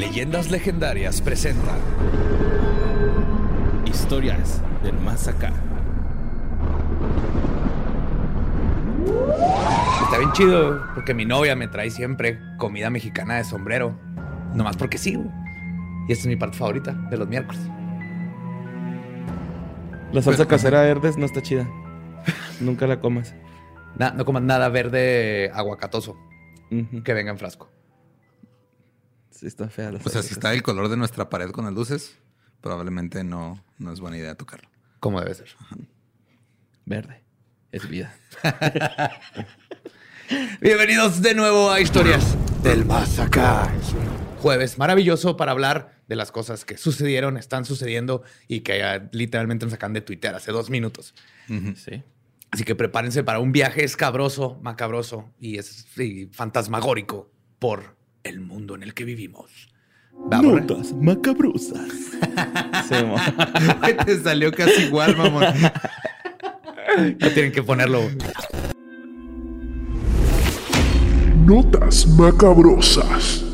Leyendas Legendarias presenta Historias del Más Acá. Está bien chido porque mi novia me trae siempre comida mexicana de sombrero. Nomás porque sí, güey. Y esta es mi parte favorita de los miércoles. La salsa casera verdes no está chida. Nunca la comas. No comas nada verde aguacatoso que venga en frasco. Sí, está fea la O sea, si está el color de nuestra pared con las luces, probablemente no es buena idea tocarlo. Como debe ser. Verde. Es vida. Bienvenidos de nuevo a Historias del Más Acá. Es un jueves maravilloso para hablar de las cosas que sucedieron, están sucediendo y que literalmente nos sacan de Twitter hace 2 minutos. Sí. Así que prepárense para un viaje escabroso, macabroso y fantasmagórico por el mundo en el que vivimos. Notas macabrosas. Sí, Te salió casi igual, mamón. No tienen que ponerlo. Notas macabrosas.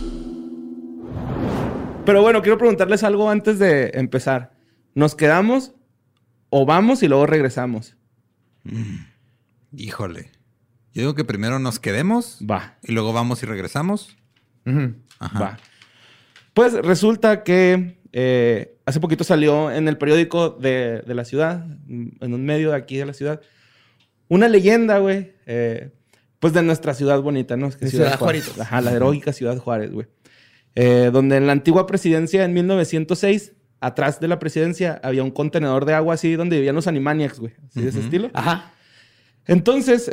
Pero bueno, quiero preguntarles algo antes de empezar. ¿Nos quedamos o vamos y luego regresamos? Híjole. Yo digo que primero nos quedemos. Va. Y luego vamos y regresamos. Ajá. Va. Pues resulta que hace poquito salió en el periódico de la ciudad, en un medio de aquí de la ciudad, una leyenda, güey, pues de nuestra ciudad bonita, ¿no? Es que Ciudad Juárez. Ajá, la heroica Ciudad Juárez, güey. Donde en la antigua presidencia, en 1906, atrás de la presidencia, había un contenedor de agua así donde vivían los Animaniacs, güey. Así de ese estilo. Ajá. Entonces,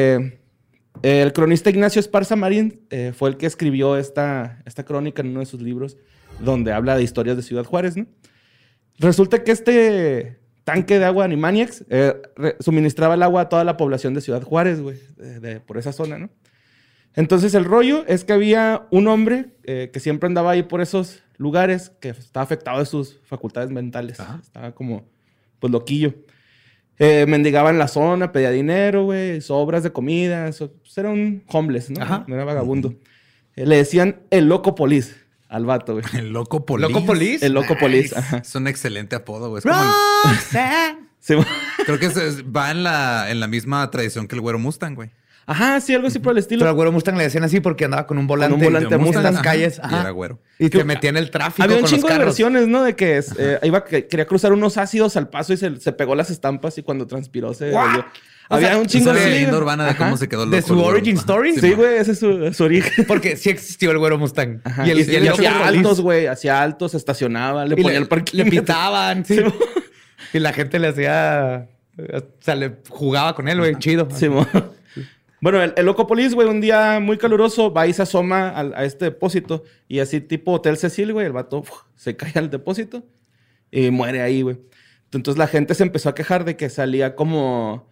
el cronista Ignacio Esparza Marín fue el que escribió esta crónica en uno de sus libros donde habla de historias de Ciudad Juárez, ¿no? Resulta que este tanque de agua Animaniacs suministraba el agua a toda la población de Ciudad Juárez, güey, por esa zona, ¿no? Entonces el rollo es que había un hombre que siempre andaba ahí por esos lugares que estaba afectado de sus facultades mentales. Ajá. Estaba como, pues, loquillo. Mendigaba en la zona, pedía dinero, güey, sobras de comida. Pues era un homeless, ¿no? Ajá. No era vagabundo. Le decían el Loco Polis al vato, güey. El Loco Polis. ¿Loco Polis? El Loco Polis, ajá. Es un excelente apodo, güey. Es como Sí, creo que va en la misma tradición que el Güero Mustang, güey. ajá, sí, algo así por el estilo. Pero al Güero Mustang le decían así porque andaba con un volante. volante Mustang en las ajá, calles. Y Ajá. era güero. Y te metía en el tráfico Había un con los chingo de carros. versiones, ¿no? De que quería cruzar unos ácidos al paso y se pegó las estampas y cuando transpiró se volvió. Había un chingo Esa es la de leyenda urbana de cómo se quedó loco. ¿De su el güero. origin story? Sí, güey, ese es su origen. Porque sí existió el Güero Mustang. Ajá. Y el Y Loco hacía Polis. altos, güey. Hacía altos, estacionaba, le Y ponía el parking. le pitaban, sí. Sí, Y la gente le hacía... O sea, le jugaba con él, güey. Chido. sí, bueno, el Loco Polis, güey, un día muy caluroso, va y se asoma a este depósito. Y así tipo Hotel Cecil, güey, el vato se cae al depósito y muere ahí, güey. Entonces la gente se empezó a quejar de que salía como...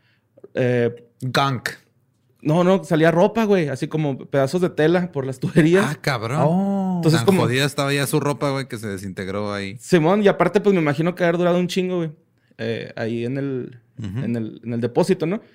Gunk. No, salía ropa, güey. Así como pedazos de tela por las tuberías. Ah, cabrón. Entonces, Tan como... jodida estaba ya su ropa, güey, que se desintegró ahí. Simón, y aparte, pues me imagino que haber durado un chingo, güey. Ahí en el depósito, ¿no?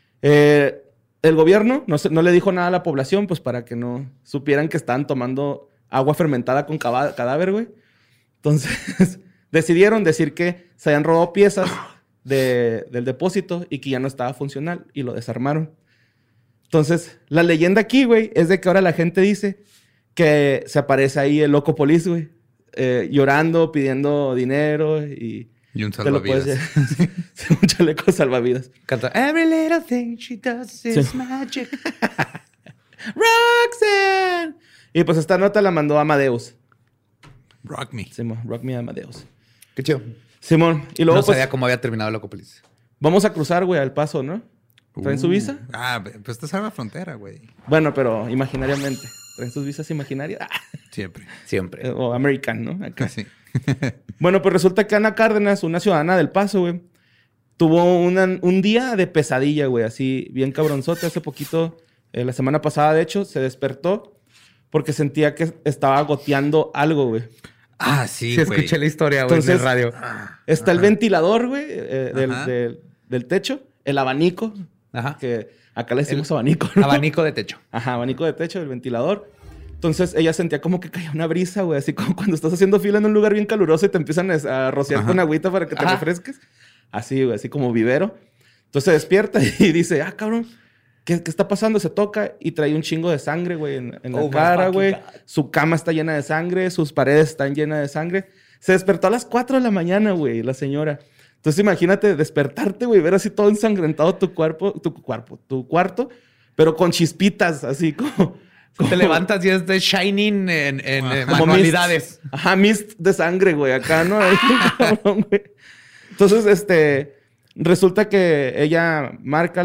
El gobierno no le dijo nada a la población, pues para que no supieran que estaban tomando agua fermentada con cadáver, güey. Entonces, decidieron decir que se habían robado piezas del depósito y que ya no estaba funcional y lo desarmaron. Entonces, la leyenda aquí, güey, es de que ahora la gente dice que se aparece ahí el Loco Polis, güey, llorando, pidiendo dinero y un te lo puedes salvavidas. un chaleco salvavidas. Canta Every little thing she does is magic. Roxanne. Y pues esta nota la mandó Amadeus. Rock me. Simón, Rock Me Amadeus. Qué chido. Simón. Y luego No pues sabía cómo había terminado el Loco Polis. vamos a cruzar, güey, al Paso, ¿no? ¿Traen su visa? Ah, pues estás en la frontera, güey. Bueno, pero imaginariamente. ¿Traen sus visas imaginarias? Siempre. Siempre. O American, ¿no? Acá. Sí. Bueno, pues resulta que Ana Cárdenas, una ciudadana del Paso, güey, tuvo un día de pesadilla, güey, así bien cabronzote. Hace poquito, la semana pasada, de hecho, se despertó porque sentía que estaba goteando algo, güey. Ah, sí, Sí, güey. escuché la historia, güey, en el Entonces, radio. Está el ventilador, güey, Ajá. del techo, el abanico, Ajá. que acá le decimos abanico, ¿no? Abanico de techo. Ajá, abanico de techo, el ventilador. Entonces ella sentía como que caía una brisa, güey. Así como cuando estás haciendo fila en un lugar bien caluroso y te empiezan a rociar con agüita para que te refresques. Así, güey. Así como vivero. Entonces se despierta y dice, cabrón, ¿qué está pasando? Se toca y trae un chingo de sangre, güey, en la cara, güey. Su cama está llena de sangre. Sus paredes están llenas de sangre. Se despertó a las 4 de la mañana, güey, la señora. Entonces imagínate despertarte, güey, ver así todo ensangrentado tu cuarto, pero con chispitas, así como... Te levantas y es de Shining en manualidades. Mist de sangre, güey. Acá, ¿no? Cabrón, güey. Entonces, resulta que ella marca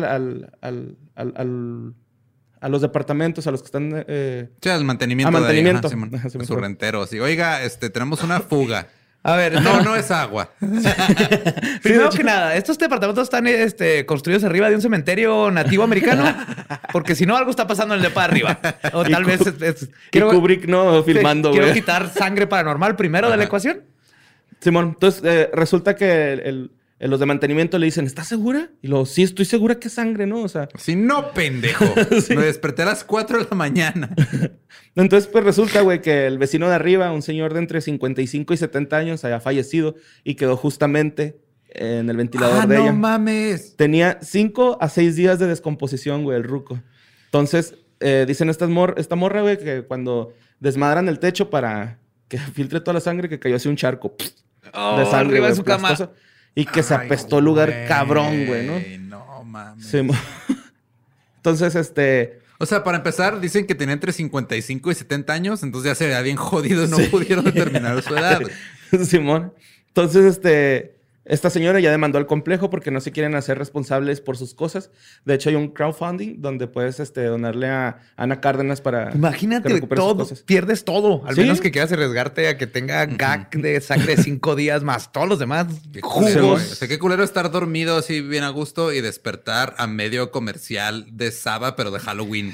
a los departamentos, a los que están... sí, al mantenimiento. Mantenimiento. De su rentero. Así, oiga, tenemos una fuga. A ver, no es agua. Primero que nada, estos departamentos están construidos arriba de un cementerio nativo americano, porque si no, algo está pasando en el depa de arriba. O tal vez Kubrick no filmando, güey. Quiero quitar sangre paranormal primero de la ecuación. Simón, entonces resulta que los de mantenimiento le dicen, ¿estás segura? Y luego, sí, estoy segura que es sangre, ¿no? O sea... Sí, no, pendejo. Me desperté a las 4 de la mañana. Entonces, pues resulta, güey, que el vecino de arriba, un señor de entre 55 y 70 años, había fallecido y quedó justamente en el ventilador de ella. ¡No mames! Tenía 5 a 6 días de descomposición, güey, el ruco. Entonces, dicen esta morra, güey, que cuando desmadran el techo para que filtre toda la sangre, que cayó así un charco de sangre, arriba de güey, su cama. Y que se apestó el lugar cabrón, güey, ¿no? No mames. Sí, entonces, O sea, para empezar, dicen que tenía entre 55 y 70 años, entonces ya se veía bien jodido y no pudieron determinar su edad. Simón. Entonces, esta señora ya demandó al complejo porque no se quieren hacer responsables por sus cosas. De hecho, hay un crowdfunding donde puedes donarle a Ana Cárdenas para Imagínate, que recupere sus todo, cosas. pierdes todo. Al ¿Sí? menos que quieras arriesgarte a que tenga gag de sangre 5 días más todos los demás Qué culero, jugos. güey. O sea, qué culero estar dormido así bien a gusto y despertar a medio comercial de Saba, pero de Halloween.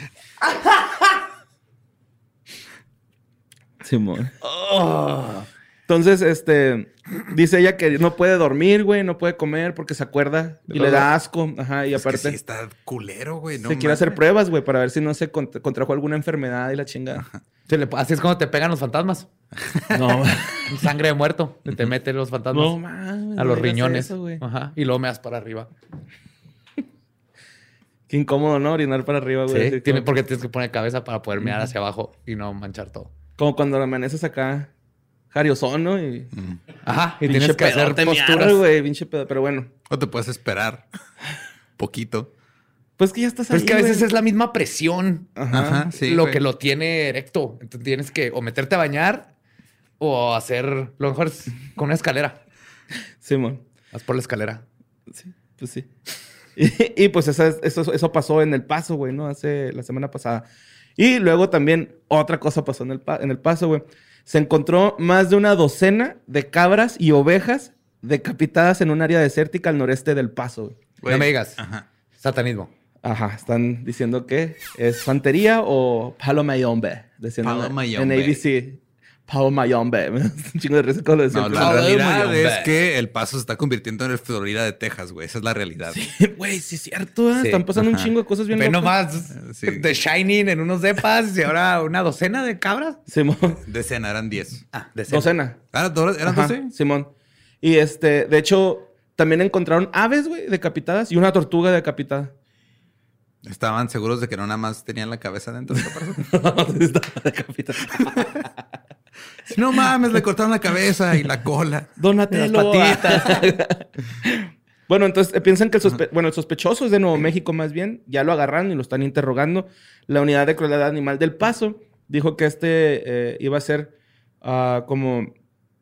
Simón. Entonces, dice ella que no puede dormir, güey, no puede comer porque se acuerda y le da asco. Ajá, y Es aparte que sí está culero, güey. No se quiere hacer mames. pruebas, güey, para ver si no se contrajo alguna enfermedad y la chingada. Así es como te pegan los fantasmas. No, Sangre de muerto. Te meten los fantasmas no mames. a los no digas riñones. eso, güey. Ajá. Y luego me das para arriba. Qué incómodo, ¿no? Orinar para arriba, güey. Sí, Así porque tienes que poner cabeza para poder mirar hacia abajo y no manchar todo. como cuando amaneces acá, jariosón, ¿no? Y Ajá. Y pinche tienes que hacer pedote, posturas. miar, güey, pinche pedo. Pero bueno, O te puedes esperar poquito. pues que ya estás Pero ahí, es que a veces güey. es la misma presión Ajá. Sí, lo güey. que lo tiene erecto. Entonces tienes que o meterte a bañar o hacer lo mejor es con una escalera. Simón. Haz por la escalera. Sí, pues sí. Y pues eso pasó en El Paso, güey, ¿no? Hace la semana pasada. Y luego también otra cosa pasó en El Paso, güey. Se encontró más de una docena de cabras y ovejas decapitadas en un área desértica al noreste del Paso, güey. Güey. No me digas. Ajá. Satanismo. Ajá, están diciendo que es santería o palo mayombe. Palo En mayombe. ABC. Palo mayombe. Un chingo de risa con lo de No, siempre. la realidad Mayombe. es que El Paso se está convirtiendo en el Florida de Texas, güey. Esa es la realidad. Güey, sí es cierto. Sí. Están pasando un Ajá. chingo de cosas bien Ve locas. nomás Sí. The Shining en unos depas y ahora una docena de cabras. Simón. Decena, eran 10. Docena. ¿Eran Ajá, 12? Simón. Y de hecho, también encontraron aves, güey, decapitadas y una tortuga decapitada. ¿Estaban seguros de que no nada más tenían la cabeza dentro de la persona? Estaba decapitada. No mames, le cortaron la cabeza y la cola. Donatello. Las patitas. Bueno, entonces piensan que el sospechoso es de Nuevo México más bien. Ya lo agarraron y lo están interrogando. La unidad de crueldad animal del Paso dijo que iba a ser como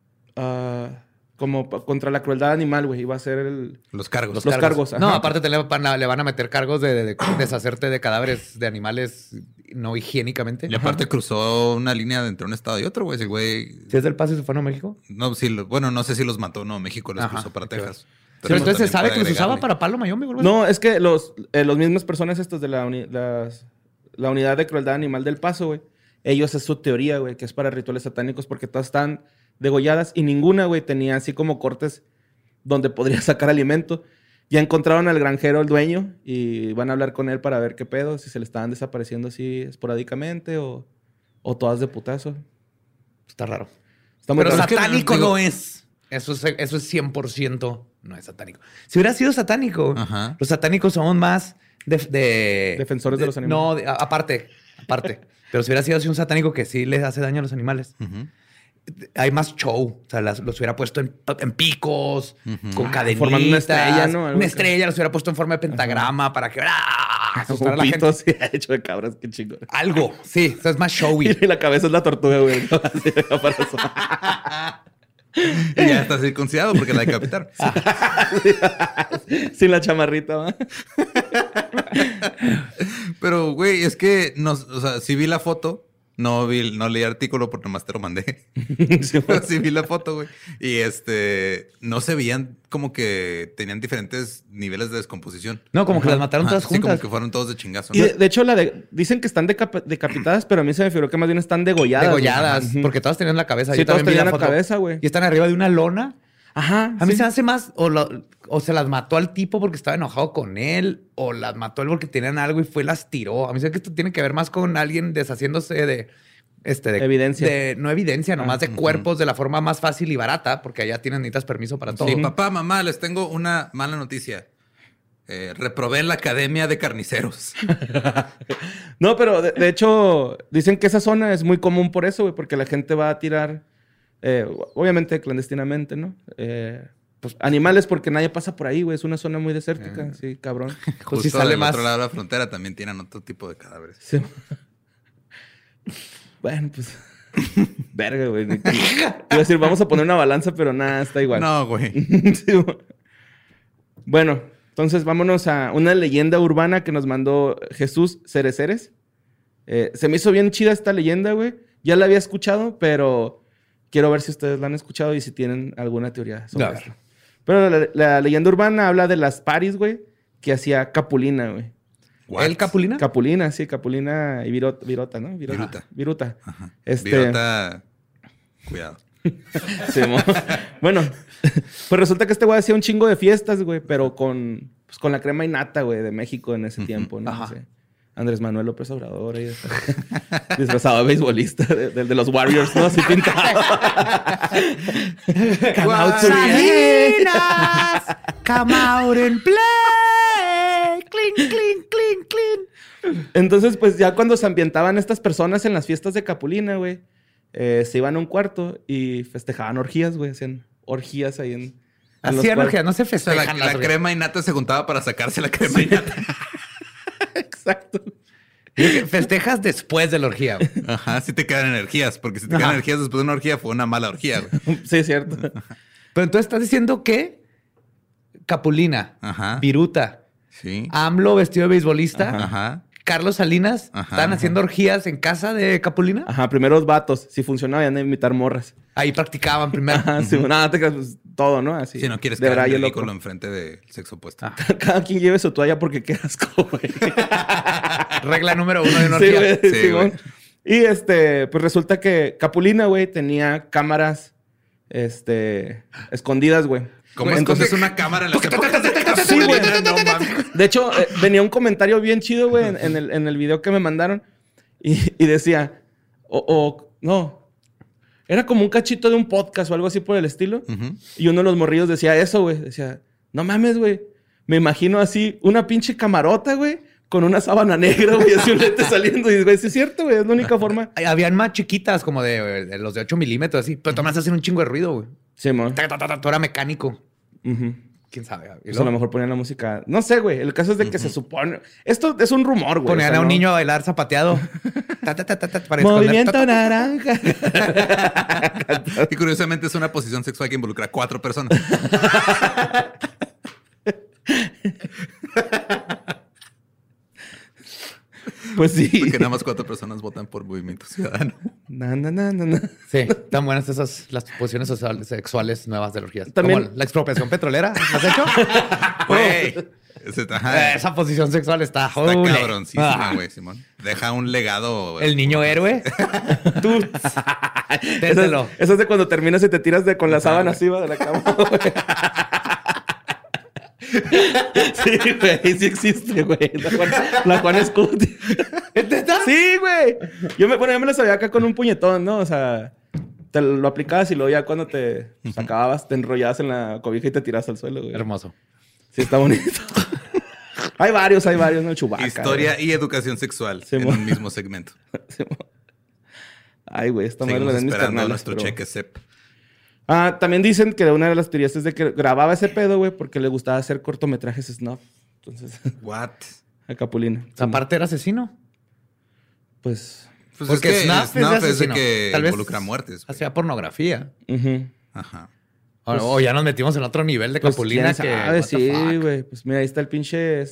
contra la crueldad animal, güey. Iba a ser Los cargos. Los cargos. No, ajá. aparte le van a meter cargos de deshacerte de cadáveres de animales no higiénicamente. Y aparte cruzó una línea entre un estado y otro, güey. Ese güey... ¿Si es del Paso y se fue a Nuevo México? No, sí, bueno, no sé si los mató. No, México los Ajá, cruzó para ok. Texas. Pero entonces se también sabe puede que los usaba agregarle. para palo mayombe, güey. No, es que los mismas personas estos de la unidad de crueldad animal del Paso, güey. Ellos es su teoría, güey, que es para rituales satánicos porque todas están degolladas y ninguna, güey, tenía así como cortes donde podría sacar alimento. Ya encontraron al granjero, el dueño, y van a hablar con él para ver qué pedo, si se le estaban desapareciendo así esporádicamente o O todas de putazo. Está raro. Está muy Pero raro. satánico digo- no es. Eso es 100% no es satánico. Si hubiera sido satánico, Ajá. los satánicos somos más de Defensores de los animales. No, aparte. Pero si hubiera sido así un satánico que sí les hace daño a los animales, Ujú. hay más show. O sea, los hubiera puesto en picos, con cadenitas. formando una estrella, ¿no? Algo Una así. estrella, los hubiera puesto en forma de pentagrama para que asustar a la gente. Jupitos, sí, hecho de cabras, qué chingón. Algo, sí. O sea, es más showy. Y la cabeza es la tortuga, güey. Así, para eso. Y ya está circuncidado porque la decapitaron. Sin la chamarrita, ¿va? Pero, güey, es que o sea, sí vi la foto. No leí artículo porque nomás te lo mandé. Sí, Pero sí vi la foto, güey. Y no se veían como que tenían diferentes niveles de descomposición. No, como que las mataron Ajá, todas sí, como juntas. que fueron todos de chingazo. Y ¿no? de hecho, dicen que están decapitadas, pero a mí se me figuró que más bien están degolladas. Degolladas, güey. porque todas tenían la cabeza. Sí, Yo todas también vi tenían la foto. cabeza, güey. Y están arriba de una lona. Ajá. A mí sí. se hace más, o se las mató al tipo porque estaba enojado con él, o las mató él porque tenían algo y fue y las tiró. A mí se ve que esto tiene que ver más con alguien deshaciéndose de Evidencia. no evidencia, nomás de cuerpos de la forma más fácil y barata, porque allá necesitas permiso para todo. Sí, papá, mamá, les tengo una mala noticia. Reprobé en la academia de carniceros. No, pero de hecho, dicen que esa zona es muy común por eso, güey, porque la gente va a tirar, obviamente clandestinamente, ¿no? Pues animales porque nadie pasa por ahí, güey. Es una zona muy desértica, sí, cabrón. Pues Justo sí sale del más. otro lado de la frontera también tienen otro tipo de cadáveres. Sí. Bueno, pues. Verga, güey. Iba a decir, vamos a poner una balanza, pero nada, está igual. No, güey. Sí, bueno, entonces vámonos a una leyenda urbana que nos mandó Jesús Cereceres. Se me hizo bien chida esta leyenda, güey. Ya la había escuchado, pero quiero ver si ustedes la han escuchado y si tienen alguna teoría sobre A ver. esto. Pero la leyenda urbana habla de las paris, güey, que hacía Capulina, güey. What? ¿El Capulina? Capulina, sí, Capulina y Virota, ¿no? Viruta. Ajá. Este- Virota, cuidado. Sí, bueno, pues resulta que este güey hacía un chingo de fiestas, güey, pero con la crema innata, güey, de México en ese tiempo, ¿no? Ajá. Sí. Andrés Manuel López Obrador ahí disfrazado de beisbolista de los Warriors, ¿no? Así pintado. Come out to the- Salinas, come out and play. Clean, clean, clean, clean. Entonces, pues ya cuando se ambientaban estas personas en las fiestas de Capulina, güey, se iban a un cuarto y festejaban orgías, güey. Hacían orgías ahí en los Hacían cuartos. orgías, no se O sea, festejan la las orgías. crema innata se juntaba para sacarse la crema innata. Exacto. Festejas después de la orgía. Güey. Ajá, sí te quedan energías. Porque si te Ajá. quedan energías después de una orgía, fue una mala orgía, güey. Sí, es cierto. Pero entonces estás diciendo que Capulina, Ajá. Viruta, Sí. AMLO vestido de beisbolista, Ajá. Carlos Salinas, Ajá. están haciendo orgías en casa de Capulina. Ajá, primeros vatos. Si funcionaba, iban a imitar morras. Ahí practicaban primero. Ajá, sí, nada, te creas, pues, todo, ¿no? Así. Si no quieres de quedar braille, ridículo loco. enfrente del sexo opuesto. Cada quien lleve su toalla porque qué asco, güey. Regla número 1 de una Sí, orgía. güey, Sí, Simón. güey. Y pues resulta que Capulina, güey, tenía cámaras, escondidas, güey. ¿Cómo Entonces- escondes una cámara en las épocas de Sí, güey. Capulina? No mames. De hecho, venía un comentario bien chido, güey, en el video que me mandaron. Y decía, no, era como un cachito de un podcast o algo así por el estilo. Ujú. Y uno de los morrillos decía eso, güey. Decía, no mames, güey. Me imagino así una pinche camarota, güey, con una sábana negra, güey, así un lente saliendo. Y, güey, sí es cierto, güey. Es la única forma. Habían más chiquitas, como de los de 8 milímetros, así. Pero todas hacen un chingo de ruido, güey. Sí, mon. Tú era mecánico. Ujú. ¿Quién sabe? Y Pues a luego lo mejor ponían la música. No sé, güey. El caso es de que se supone. Esto es un rumor, güey. ponían o sea, a un no- niño a bailar zapateado. Para esconder. Movimiento naranja. Y curiosamente es una posición sexual que involucra a 4 personas. Pues sí. Porque nada más 4 personas votan por Movimiento Ciudadano. Na, na, na, na, na. Sí, están buenas las posiciones sexuales nuevas de orgías. También- Como la expropiación petrolera. ¿Lo has hecho? Güey. Ajá. Esa posición sexual está Está holy. cabroncísima, Ah, güey, Simón. Deja un legado. El niño héroe. Tú. Téntelo. Eso es de cuando terminas y te tiras con la sábana así, va, de la cama, güey. Sí, güey, sí existe, güey. La Juan Scout. Sí, güey. Yo me la sabía acá con un puñetón, ¿no? O sea, te lo aplicabas y luego ya cuando te acababas, te enrollabas en la cobija y te tirabas al suelo, güey. Hermoso. Sí, está bonito. Hay varios, ¿no? Chewbacca. Historia güey. y educación sexual Sí, en mo. un mismo segmento. Sí, mo. Ay, güey, esta madre Seguimos la den mis esperando carnales, nuestro pero- cheque CEP. También dicen que una de las teorías es de que grababa ese pedo, güey, porque le gustaba hacer cortometrajes snuff. Entonces, What? a Capulina. Sí, mo. Aparte era asesino. Pues... Pues Porque es que Snuff es de es de asesino. que Tal vez involucra muertes. güey. hacía pornografía. ujú. Ajá. O ya nos metimos en otro nivel de Pues, Capulina quién que... sabe, what the sí, fuck. güey. Pues mira, ahí está el pinche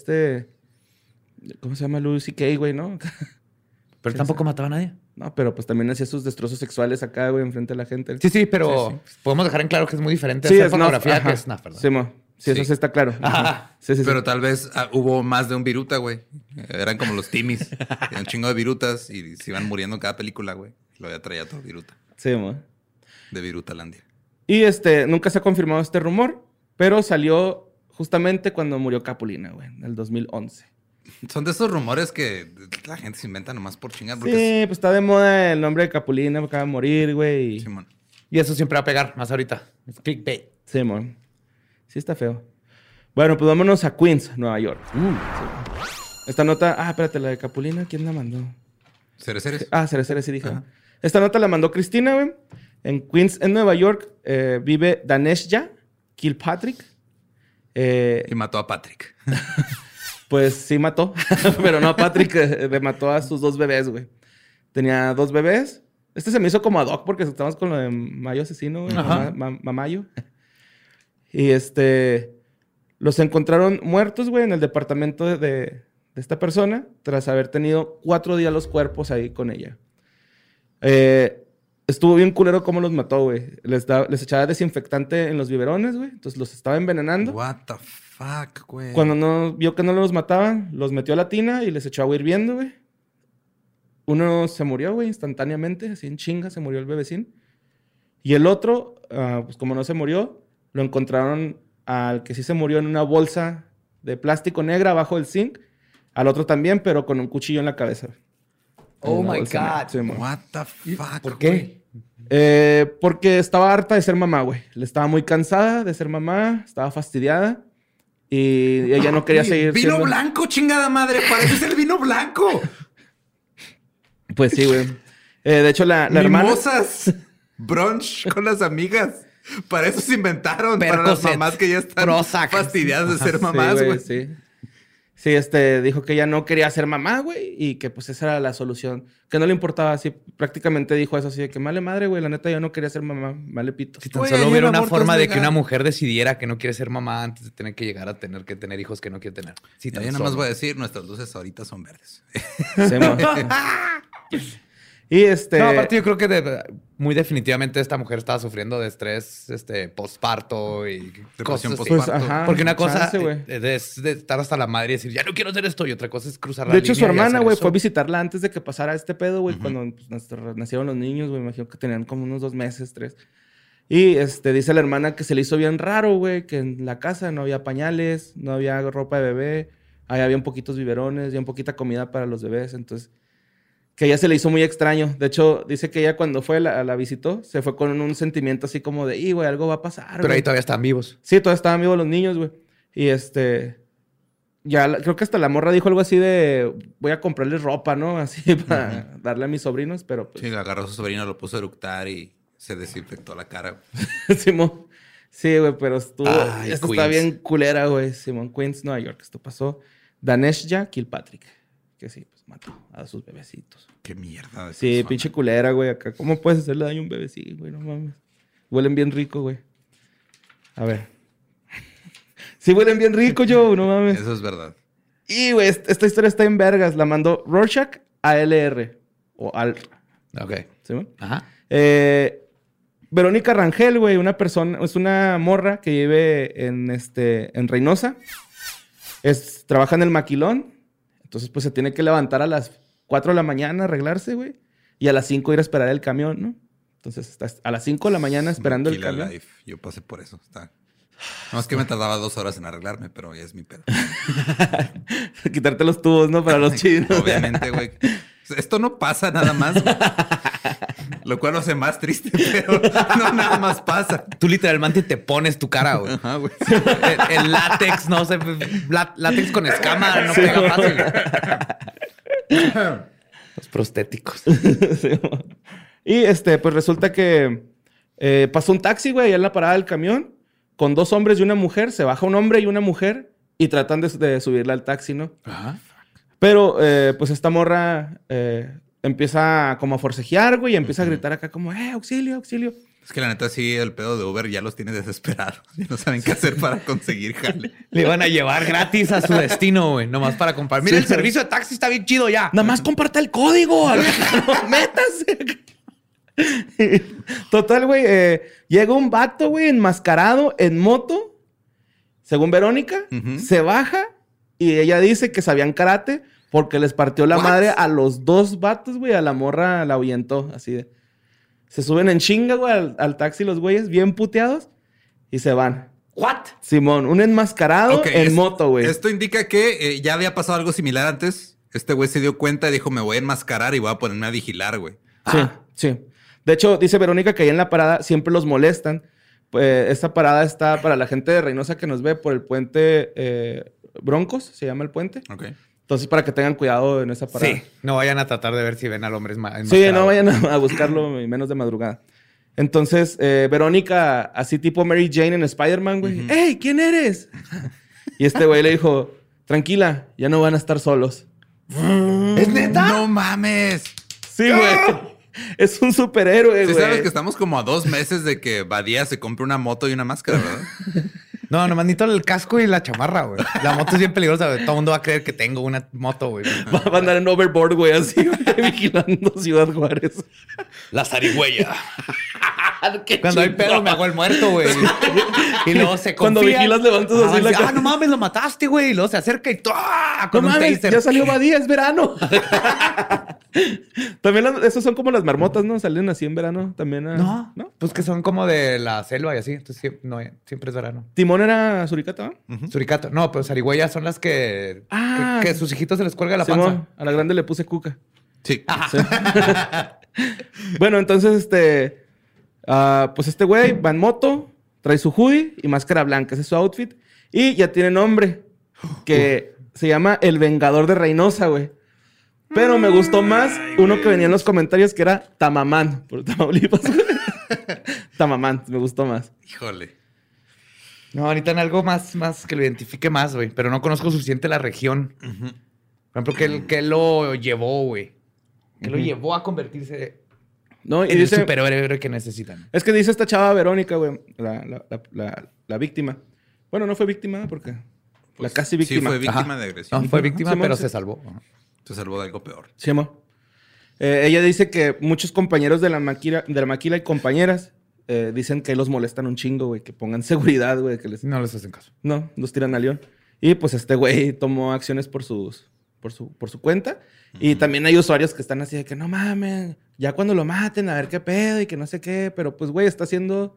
¿cómo se llama? Louis C.K., güey, ¿no? Pero tampoco mataba a nadie. No, pero pues también hacía sus destrozos sexuales acá, güey, enfrente de la gente. Sí, pero Sí, podemos dejar en claro que es muy diferente Sí, hacer es snuff, pornografía ajá. que snuff, ¿verdad? Sí, mo. Sí, eso Sí. sí está claro. Ajá. Sí, sí, sí. Pero tal vez hubo más de un viruta, güey. Eran como los timis. Eran un chingo de virutas y se iban muriendo en cada película, güey. Lo ya traía todo viruta. Sí, mo. De Virutalandia. Y nunca se ha confirmado este rumor, pero salió justamente cuando murió Capulina, güey, en el 2011. Son de esos rumores que la gente se inventa nomás por chingar. Porque Sí, pues está de moda el nombre de Capulina, acaba de morir, güey. y- Simón. Y eso siempre va a pegar, más ahorita. Es clickbait. Sí, mon. Sí está feo. Bueno, pues vámonos a Queens, Nueva York. Sí. Esta nota... espérate, la de Capulina, ¿quién la mandó? Ceres. Ceres, sí dije. Ajá. Esta nota la mandó Cristina, güey. En Queens, en Nueva York, vive Daneshja Kilpatrick. Y mató a Patrick. Pues sí mató, pero no a Patrick, le mató a sus 2 bebés, güey. Tenía 2 bebés. Se me hizo como ad hoc porque estamos con lo de Mayo Asesino, güey. Ajá. Mamayo. Y los encontraron muertos, güey, en el departamento de esta persona, tras haber tenido 4 días los cuerpos ahí con ella. Estuvo bien culero cómo los mató, güey. Les echaba desinfectante en los biberones, güey. Entonces los estaba envenenando. What the fuck, güey. Cuando no vio que no los mataban, los metió a la tina y les echó agua hirviendo, güey. Uno se murió, güey, instantáneamente. Así en chinga se murió el bebecín. Y el otro, pues como no se murió, lo encontraron al que sí se murió en una bolsa de plástico negra abajo del zinc. Al otro también, pero con un cuchillo en la cabeza. Oh En una my bolsa negra. God. Sí, mo. What the fuck. ¿Por qué? Porque estaba harta de ser mamá, güey. Le estaba muy cansada de ser mamá, estaba fastidiada y ella no quería seguir Vino siendo... blanco, chingada madre. Pareces el vino blanco. Pues sí, güey. De hecho, la hermana... Mimosas. Brunch con las amigas. Para eso se inventaron. Para las Percocet, mamás que ya están Prozac. fastidiadas de ser mamás, güey. Sí. Sí, dijo que ella no quería ser mamá, güey, y que pues esa era la solución. Que no le importaba, así, prácticamente dijo eso así de que vale madre, güey, la neta yo no quería ser mamá, vale pito. Si tan Güey, solo el hubiera una aborto forma es de que legal. una mujer decidiera que no quiere ser mamá antes de tener que llegar a tener que tener hijos que no quiere tener. Sí, Yo tan nada más solo. voy a decir, nuestras luces ahorita son verdes. Sí, mo. Y No, aparte yo creo que muy definitivamente esta mujer estaba sufriendo de estrés postparto y Depresión cosas así. postparto. Pues, ajá. Porque una cosa Chance, güey. es de estar hasta la madre y decir, ya no quiero hacer esto. Y otra cosa es cruzar la De hecho, línea su y hermana, hacer güey, eso. fue a visitarla antes de que pasara este pedo, güey, cuando pues, nacieron los niños, güey. Me imagino que tenían como unos 2 meses, 3. Y dice la hermana que se le hizo bien raro, güey, que en la casa no había pañales, no había ropa de bebé, ahí había un poquitos biberones, bien poquita comida para los bebés. Entonces, que a ella se le hizo muy extraño. De hecho, dice que ella cuando la visitó, se fue con un sentimiento así como de, güey, algo va a pasar, Pero güey". ahí todavía están vivos. Sí, todavía estaban vivos los niños, güey. Y creo que hasta la morra dijo algo así de voy a comprarles ropa, ¿no? Así para darle a mis sobrinos, pero pues. Sí, agarró a su sobrino, lo puso a eructar y se desinfectó la cara. güey. Simón. Sí, güey, pero estuvo. Ay, Esto Queens. está bien culera, güey. Simón, Queens, Nueva York. Esto pasó. Daneshja Kilpatrick. Que sí, pues mató a sus bebecitos. Qué mierda. de Sí, persona. pinche culera, güey. Acá, ¿cómo puedes hacerle daño a un bebecito, güey? No mames. Huelen bien rico, güey. A ver. Sí, huelen bien rico, yo, no mames. Eso es verdad. Y, güey, esta historia está en vergas. La mandó Rorschach ALR. O ALR. Ok. ¿Sí, güey? Ajá. Verónica Rangel, güey, es una morra que vive en Reynosa. Trabaja en el maquilón. Entonces, pues se tiene que levantar a las 4 de la mañana, arreglarse, güey. Y a las 5 ir a esperar el camión, ¿no? Entonces, está a las las 5 de la mañana esperando el Killer camión. Life. Yo pasé por eso. Está No, es que me tardaba 2 horas en arreglarme, pero ya es mi pedo. Quitarte los tubos, ¿no? Para los chinos. Obviamente, güey. Esto no pasa nada más, güey. Lo cual lo hace más triste, pero no nada más pasa. Tú literalmente te pones tu cara, güey. Ajá, güey. El látex, no sé, látex con escama no pega fácil. Los prostéticos. Sí, y pues resulta que pasó un taxi, güey, allá en la parada del camión, con 2 hombres y una mujer. Se baja un hombre y una mujer y tratan de subirla al taxi, ¿no? Ajá. Pero, pues esta morra empieza como a forcejear, güey, y empieza a gritar acá como, auxilio, auxilio. Es que la neta sí, el pedo de Uber ya los tiene desesperados. Ya no saben qué hacer para conseguir jale. Le iban a llevar gratis a su destino, güey. Nomás para comprar. Mira, Sí, el servicio de taxi está bien chido ya. Nada más comparta el código. Métase. Total, güey. Llega un vato, güey, enmascarado en moto. Según Verónica, se baja y ella dice que sabían karate porque les partió la madre a los 2 vatos, güey. A la morra la ahuyentó, así de. Se suben en chinga, güey, al taxi los güeyes, bien puteados, y se van. ¿What? Simón, un enmascarado en moto, güey. Esto indica que ya había pasado algo similar antes. Este güey se dio cuenta y dijo, me voy a enmascarar y voy a ponerme a vigilar, güey. Sí, sí. De hecho, dice Verónica que ahí en la parada siempre los molestan. Pues esta parada está para la gente de Reynosa que nos ve por el puente Broncos, se llama el puente. Ok. Entonces, para que tengan cuidado en esa parada. Sí, no vayan a tratar de ver si ven al hombre enmascarado. Sí, no vayan a buscarlo y menos de madrugada. Entonces, Verónica, así tipo Mary Jane en Spider-Man, güey. ¡Ey! ¿Quién eres? Y este güey le dijo, tranquila, ya no van a estar solos. ¿Es neta? ¡No mames! Sí, güey. Es un superhéroe, Sí, güey. sabes que estamos como a 2 meses de que Badía se compre una moto y una máscara, ¿verdad? No, nomás necesito el casco y la chamarra, güey. La moto es bien peligrosa, güey. Todo el mundo va a creer que tengo una moto, güey. Va a andar en overboard, güey, así, güey, vigilando Ciudad Juárez. La zarigüeya. Cuando hay pedo me hago el muerto, güey. Y luego se confía. Cuando vigilas levantas así la cara. No mames, lo mataste, güey. Y luego se acerca y ¡toah! Con No un mames, taser. ya salió Badía, es verano. También esos son como las marmotas, ¿no? Salen así en verano también. No, pues que son como de la selva y así. Entonces siempre es verano. Timón era suricata, ¿no? Suricato. No, pero zarigüeyas son las que sus hijitos se les cuelga la panza. Simón, a la grande le puse cuca. Sí. Bueno, entonces, pues este güey va en moto, trae su hoodie y máscara blanca. Ese es su outfit. Y ya tiene nombre, que se llama El Vengador de Reynosa, güey. Pero me gustó más uno que venía en los comentarios que era Tamamán, por Tamaulipas. Tamamán, me gustó más. Híjole. No, necesitan algo más que lo identifique más, güey. Pero no conozco suficiente la región. Por ejemplo, ¿qué lo llevó, güey? ¿Qué lo llevó a convertirse No, y en dice, el superhéroe que necesitan? es que dice esta chava Verónica, güey, la víctima. Bueno, no fue víctima porque la casi víctima. Sí, fue víctima Ajá. de agresión. No, fue víctima, Simón, pero sí. se salvó. Ajá. Se salvó de algo peor. Sí, amor. Ella dice que muchos compañeros de la maquila y compañeras dicen que los molestan un chingo, güey, que pongan seguridad, güey, que les... No les hacen caso. No, los tiran a león. Y pues este güey tomó acciones por su cuenta. Y también hay usuarios que están así de que no mames, ya cuando lo maten, a ver qué pedo y que no sé qué. Pero pues, güey, está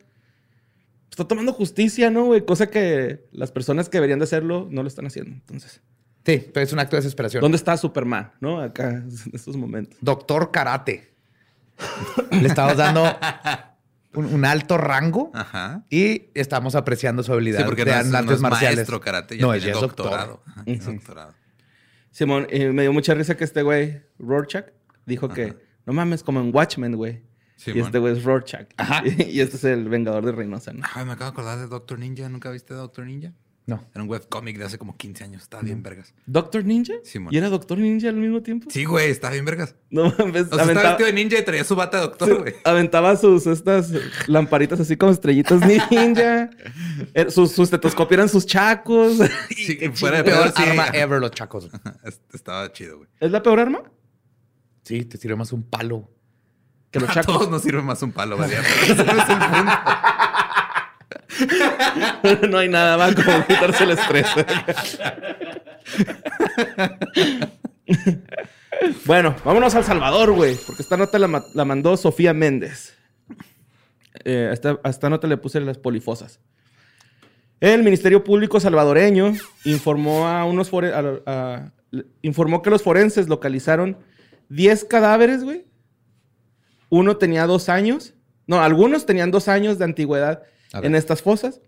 tomando justicia, ¿no, güey? Cosa que las personas que deberían de hacerlo no lo están haciendo. Entonces, Sí, pero es un acto de desesperación. ¿dónde está Superman, no? Acá, en estos momentos. Doctor Karate. Le estamos dando un alto rango Ajá. y estamos apreciando su habilidad Sí, porque de no artes es marciales. maestro karate, ya No, tiene ella es doctorado. doctor. Ajá, es doctorado. Simón, me dio mucha risa que este güey, Rorschach, dijo que no mames, como en Watchmen, güey. Sí, Y este güey es Rorschach. Ajá. Y este es el Vengador de Reynosa, ¿no? Ay, me acabo de acordar de Doctor Ninja. ¿Nunca viste Doctor Ninja? No. Era un webcómic de hace como 15 años. Estaba bien vergas. ¿Doctor Ninja? Simón. ¿Y era Doctor Ninja al mismo tiempo? Sí, güey. Estaba bien vergas. No mames. O sea, estaba vestido de ninja y traía su bata de doctor, güey. Aventaba estas lamparitas así como estrellitas ninja. Sus estetoscopios eran sus chacos. Sí, fuera de Peor peor, sí. arma ever, los chacos. Estaba chido, güey. ¿Es la peor arma? Sí, te sirve más un palo. Que los A chacos. todos nos sirve más un palo, ¿verdad? Pero ese no es el punto. No hay nada más como quitarse el estrés. Bueno, vámonos a El Salvador, güey. Porque esta nota la mandó Sofía Méndez. A esta nota le puse las polifosas. El Ministerio Público salvadoreño informó informó que los forenses localizaron 10 cadáveres, güey. Uno tenía 2 años. No, algunos tenían 2 años de antigüedad en estas fosas.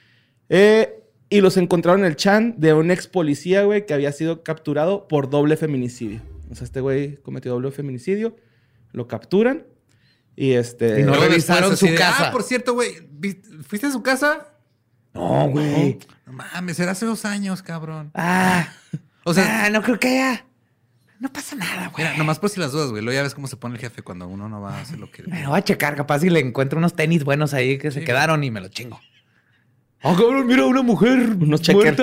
Y los encontraron en el chan de un ex policía, güey, que había sido capturado por doble feminicidio. O sea, este güey cometió doble feminicidio. Lo capturan. Y Y no Luego revisaron después su así de, casa. por cierto, güey, ¿fuiste a su casa? No, güey. No mames, era hace 2 años, cabrón. O sea, no creo que haya... No pasa nada, güey. Mira, nomás por si las dudas, güey. Luego ya ves cómo se pone el jefe cuando uno no va a hacer lo que... Me lo voy a checar. Capaz si le encuentro unos tenis buenos ahí que se quedaron y me los chingo. Cabrón, mira, una mujer unos checkers.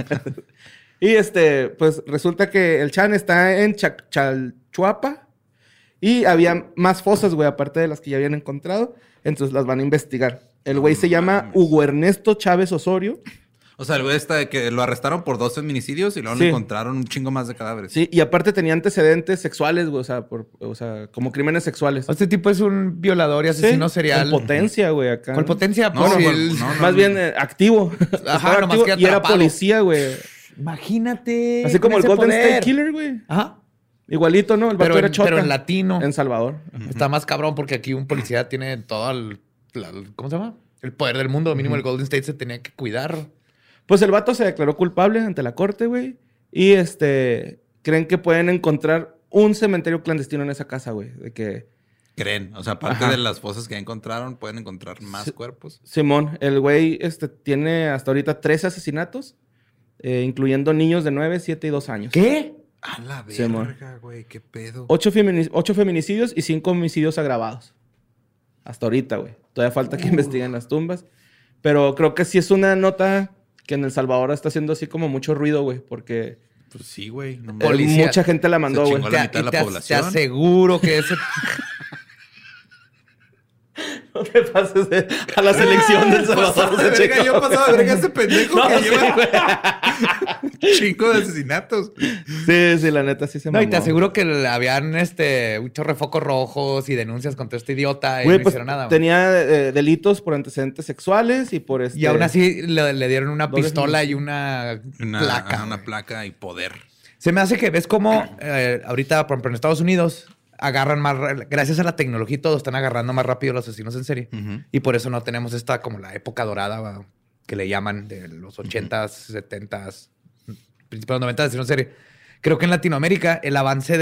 Y pues resulta que el chan está en Chalchuapa. Y había más fosas, güey, aparte de las que ya habían encontrado. Entonces las van a investigar. El güey se llama Hugo Ernesto Chávez Osorio. O sea, el güey está que lo arrestaron por 2 feminicidios y luego Sí. le encontraron un chingo más de cadáveres. Sí, y aparte tenía antecedentes sexuales, güey. O sea, como crímenes sexuales. Este tipo es un violador y asesino serial. Con potencia, güey, acá. ¿Con potencia? No, Pues, bueno, el- no, Más bien activo. Estaba nomás activo que y era atrapado. policía, güey. Imagínate. Así como con el ese Golden poder. State Killer, güey. Ajá. Igualito, ¿no? El vato Pero, era chota. pero en latino. En Salvador. Está más cabrón porque aquí un policía tiene todo ¿cómo se llama? El poder del mundo. Mínimo el Golden State se tenía que cuidar. Pues el vato se declaró culpable ante la corte, güey. Y creen que pueden encontrar un cementerio clandestino en esa casa, güey. De que Creen. O sea, aparte Ajá. de las fosas que ya encontraron, pueden encontrar más cuerpos. Simón, el güey tiene hasta ahorita 13 asesinatos, incluyendo niños de 9, 7 y 2 años. ¿Qué? A la Sí, amor. verga, güey. Qué pedo. 8 feminicidios y 5 homicidios agravados. Hasta ahorita, güey. Todavía falta que investiguen las tumbas. Pero creo que sí es una nota que en El Salvador está haciendo así como mucho ruido, güey. Porque Pues sí, güey. No mames. Policía. mucha gente la mandó, Se güey. chingó la mitad de la te población. aseguro que ese... No te pases a la selección del Salvador. Pasado de verga, yo pasaba de verga ese pendejo No, que sí, lleva chingo de asesinatos. Sí, la neta sí se No, mamó. y te aseguro que habían un chorro de focos rojos y denuncias contra este idiota y Güey, no pues hicieron nada. güey. tenía delitos por antecedentes sexuales y por Y aún así le dieron una Doble pistola y una placa. Una güey. placa y poder. Se me hace que ves cómo ahorita, por ejemplo, en Estados Unidos agarran más, gracias a la tecnología y todo, están agarrando más rápido los asesinos en serie. Ujú. Y por eso no tenemos esta como la época dorada ¿va? Que le llaman de los 80s, 70s, principios de los 90s asesinos en serie. Creo que en Latinoamérica el avance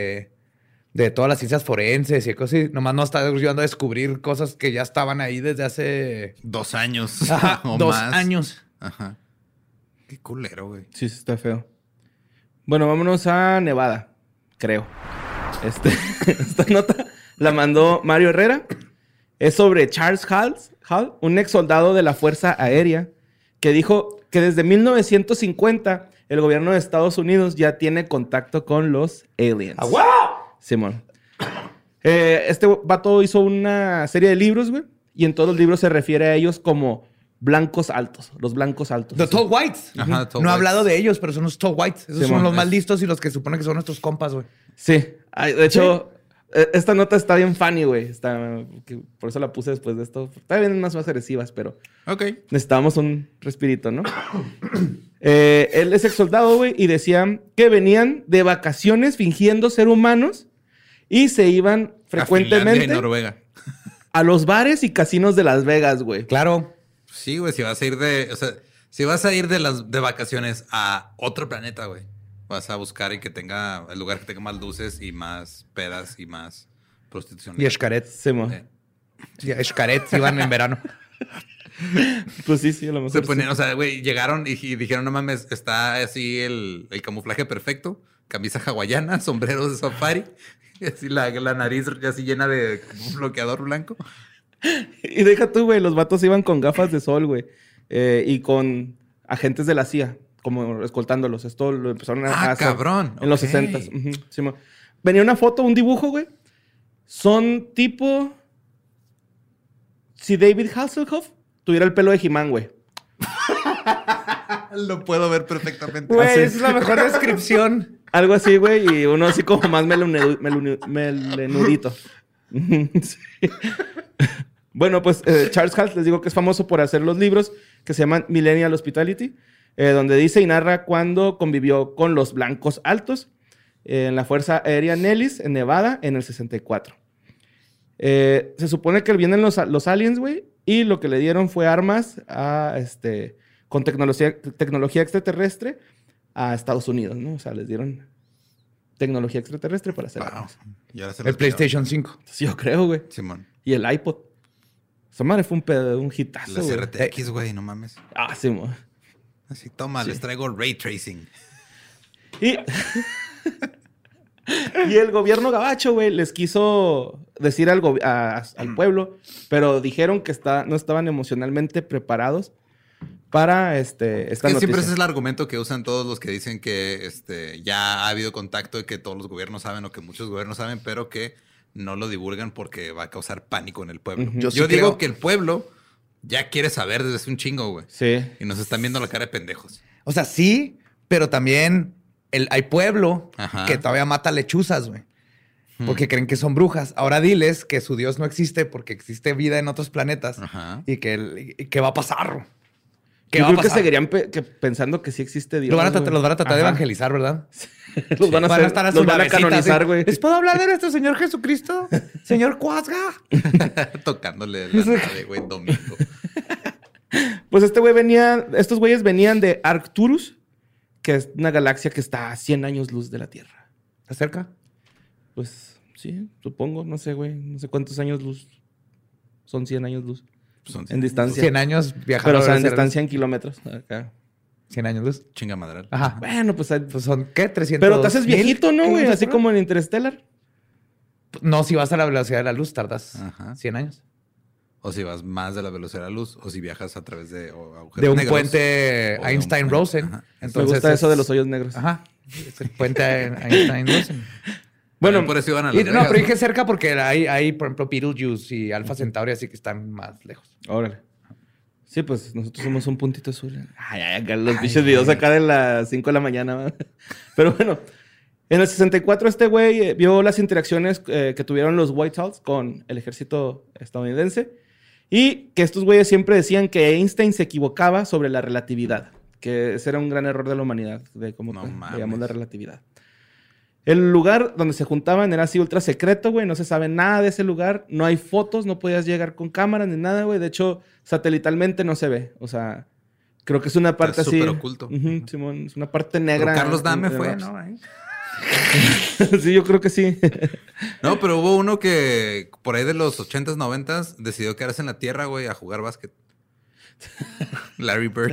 de todas las ciencias forenses y cosas así, nomás nos está ayudando a descubrir cosas que ya estaban ahí desde hace 2 años. ajá, o 2 más. años. Ajá. Qué culero, güey. Sí, está feo. Bueno, vámonos a Nevada, creo. Esta nota la mandó Mario Herrera. Es sobre Charles Hall, un ex soldado de la Fuerza Aérea, que dijo que desde 1950 el gobierno de Estados Unidos ya tiene contacto con los aliens. Simón. Este vato hizo una serie de libros, güey, y en todos los libros se refiere a ellos como blancos altos, los blancos altos. The Tall Whites. Ajá, Tall no he Whites. hablado de ellos, pero son los Tall Whites. Esos Simón, son los más es- listos y los que supone que son nuestros compas, güey. Sí. Ay, de hecho, esta nota está bien funny, güey. Por eso la puse después de esto. Todavía vienen más agresivas, pero Ok. necesitábamos un respirito, ¿no? Él es ex soldado, güey, y decían que venían de vacaciones fingiendo ser humanos y se iban A Finlandia y frecuentemente Noruega. a los bares y casinos de Las Vegas, güey. Claro. Sí, güey, si vas a ir si vas a ir de vacaciones a otro planeta, güey, vas a buscar y que tenga el lugar que tenga más luces y más pedas y más prostitución. Y Xcaret. Se mo- Eh, Sí, a Xcaret se iban en verano. Pues sí, a lo mejor. Se ponían, sí. o sea, güey, llegaron y dijeron, no mames, está así el camuflaje perfecto, camisa hawaiana, sombreros de safari, y así la nariz así llena de un bloqueador blanco. Y deja tú, güey, los vatos iban con gafas de sol, güey. Y con agentes de la CIA, como escoltándolos. Esto lo empezaron a hacer cabrón. en los Ok. 60s. Ujú, Simón. Venía una foto, un dibujo, güey. Son tipo... Si David Hasselhoff tuviera el pelo de He-Man, güey. Lo puedo ver perfectamente. Güey, Así. esa es la mejor descripción. Algo así, güey. Y uno así como más melenudito. Sí. Bueno, pues Charles Halt, les digo que es famoso por hacer los libros que se llaman Millennial Hospitality, donde dice y narra cuando convivió con los blancos altos en la Fuerza Aérea Nellis en Nevada en el 64. Se supone que vienen los aliens, güey, y lo que le dieron fue armas con tecnología extraterrestre a Estados Unidos, ¿no? O sea, les dieron tecnología extraterrestre para hacer armas. Y ahora se El los PlayStation 5. Sí, yo creo, güey. Simón. Y el iPod. Esa madre fue un hitazo, Las güey. RTX, güey, no mames. Ah, sí, mo. Así, toma, les traigo ray tracing. Y el gobierno gabacho, güey, les quiso decir al pueblo, pero dijeron que no estaban emocionalmente preparados para esta noticia. Siempre ese es el argumento que usan todos los que dicen que ya ha habido contacto y que todos los gobiernos saben o que muchos gobiernos saben, pero que no lo divulgan porque va a causar pánico en el pueblo. Uh-huh. Yo digo que el pueblo ya quiere saber desde hace un chingo, güey. Sí. Y nos están viendo la cara de pendejos. O sea, sí, pero también hay pueblo Ajá. que todavía mata lechuzas, güey. Porque creen que son brujas. Ahora diles que su Dios no existe porque existe vida en otros planetas. Ajá. Y que va a pasar. Yo creo que seguirían pensando que sí existe Dios. Los van a tratar Ajá. de evangelizar, ¿verdad? Los van a estar los van a canonizar, güey. ¿Les puedo hablar de nuestro Señor Jesucristo? Señor Cuasga. Tocándole la nave, güey, domingo. Pues estos güeyes venían de Arcturus, que es una galaxia que está a 100 años luz de la Tierra. ¿Está cerca? Pues sí, supongo. No sé, güey. No sé cuántos años luz. Son 100 años luz. En distancia. 100 años viajando. Pero, o sea, en distancia en kilómetros. Acá. 100 años luz. Chinga madral. Ajá. Bueno, pues son, ¿qué? 300. pero te haces viejito, ¿no, güey? kilómetros Así por como en Interstellar. No, si vas a la velocidad de la luz, tardas Ajá. 100 años. O si vas más de la velocidad de la luz, o si viajas a través de agujeros De un negros, puente o de un Einstein-Rosen. puente. Ajá. Me gusta eso de los hoyos negros. Ajá. Es el puente Einstein-Rosen. Bueno, por eso iban a Y, las no, vergas, pero dije cerca porque hay, por ejemplo, Beetlejuice y Alpha Centauri, así que están más lejos. Órale. Sí, pues nosotros somos un puntito azul. Ay, acá los bichos videos acá de las 5 de la mañana. ¿verdad? Pero bueno, en el 64 este güey vio las interacciones que tuvieron los White House con el ejército estadounidense y que estos güeyes siempre decían que Einstein se equivocaba sobre la relatividad, que ese era un gran error de la humanidad, de cómo veíamos la relatividad. El lugar donde se juntaban era así ultra secreto, güey. No se sabe nada de ese lugar. No hay fotos, no podías llegar con cámaras ni nada, güey. De hecho, satelitalmente no se ve. O sea, creo que es una parte así. Súper oculto. Uh-huh, Simón, es una parte negra. Pero Carlos Dame fue, Maps. ¿no? Sí, yo creo que sí. No, pero hubo uno que por ahí de los 80s, 90s decidió quedarse en la tierra, güey, a jugar básquet. Larry Bird.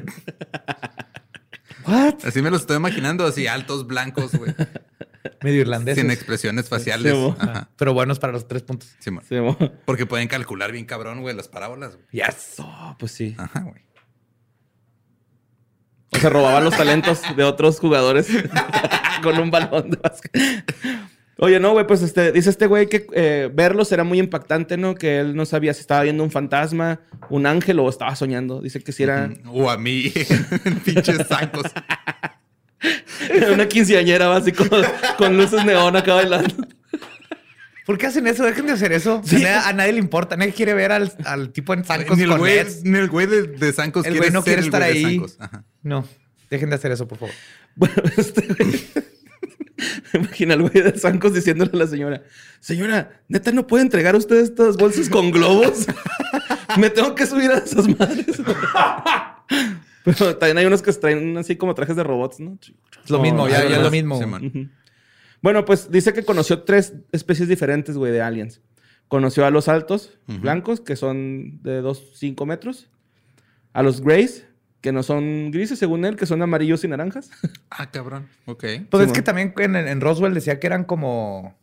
¿What? Así me lo estoy imaginando, así altos, blancos, güey. Medio irlandés. Sin expresiones faciales. Sí, Ajá. Pero buenos para los 3 puntos. Sí, man. Sí, mo. Porque pueden calcular bien cabrón, güey, las parábolas, güey. Yes. Oh, pues sí. Ajá, güey. O sea, robaban los talentos de otros jugadores con un balón de básquet. Oye, no, güey, pues dice este güey que verlos era muy impactante, ¿no? Que él no sabía si estaba viendo un fantasma, un ángel o estaba soñando. Dice que si era... O a mí, en pinches sacos. Una quinceañera básico con luces neón acá bailando. ¿Por qué hacen eso? Dejen de hacer eso. Sí. A nadie le importa. Nadie quiere ver al tipo en zancos Ni el con güey, LEDs. ni el güey de Zancos El güey no quiere ser el estar güey de ahí. Zancos. Ajá. No. Dejen de hacer eso, por favor. Bueno, güey... Imagina al güey de Zancos diciéndole a la señora: señora, ¿neta no puede entregar usted estas bolsas con globos? Me tengo que subir a esas madres. Pero también hay unos que traen así como trajes de robots, ¿no? Es lo mismo, ya es lo mismo. Sí, man. Ujú. Bueno, pues dice que conoció 3 especies diferentes, güey, de aliens. Conoció a los altos, blancos, que son de 2-5 metros. A los greys, que no son grises, según él, que son amarillos y naranjas. Ah, cabrón. Ok. Pues Sí, es que man. también en Roswell decía que eran como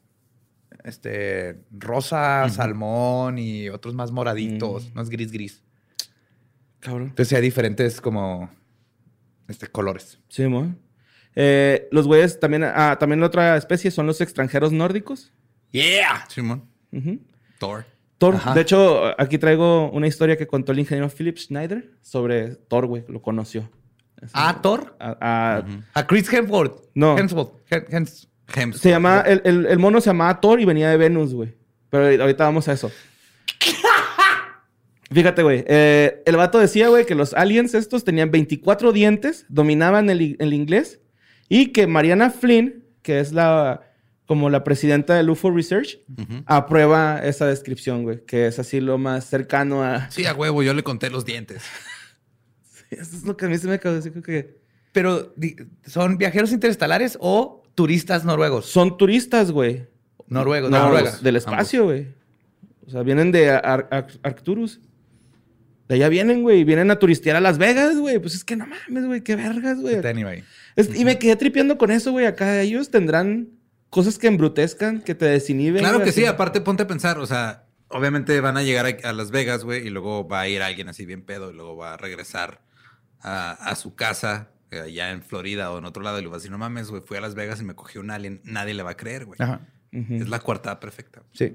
rosa, salmón y otros más moraditos, más gris. Cabrón. Entonces hay diferentes como colores. Sí, mo. Los güeyes también... también la otra especie son los extranjeros nórdicos. Yeah. Simón. Ujú. Thor. Thor. Ajá. De hecho, aquí traigo una historia que contó el ingeniero Philip Schneider sobre Thor, güey. Lo conoció. Thor. Ujú. A Chris Hemsworth. No. Hemsworth. Hemsworth. Se llama... El mono se llamaba Thor y venía de Venus, güey. Pero ahorita vamos a eso. Fíjate, güey. El vato decía, güey, que los aliens estos tenían 24 dientes, dominaban el inglés, y que Mariana Flynn, que es como la presidenta del UFO Research, aprueba esa descripción, güey, que es así lo más cercano a... Sí, a huevo, yo le conté los dientes. Eso es lo que a mí se me acaba de decir, creo que... Pero, ¿son viajeros interestelares o turistas noruegos? Son turistas, güey. Noruegos, No, de Noruega. del espacio, güey. O sea, vienen de Arcturus. De allá vienen, güey. Vienen a turistear a Las Vegas, güey. Pues es que no mames, güey. Qué vergas, güey. Anyway. Y me quedé tripeando con eso, güey. Acá ellos tendrán cosas que embrutezcan, que te desinhiben. Claro güey, que así. sí, aparte ponte a pensar, o sea, obviamente van a llegar a Las Vegas, güey, y luego va a ir alguien así bien pedo y luego va a regresar a su casa allá en Florida o en otro lado y le va a decir, no mames, güey, fui a Las Vegas y me cogió un alien. Nadie le va a creer, güey. Ajá. Es la coartada perfecta. Sí.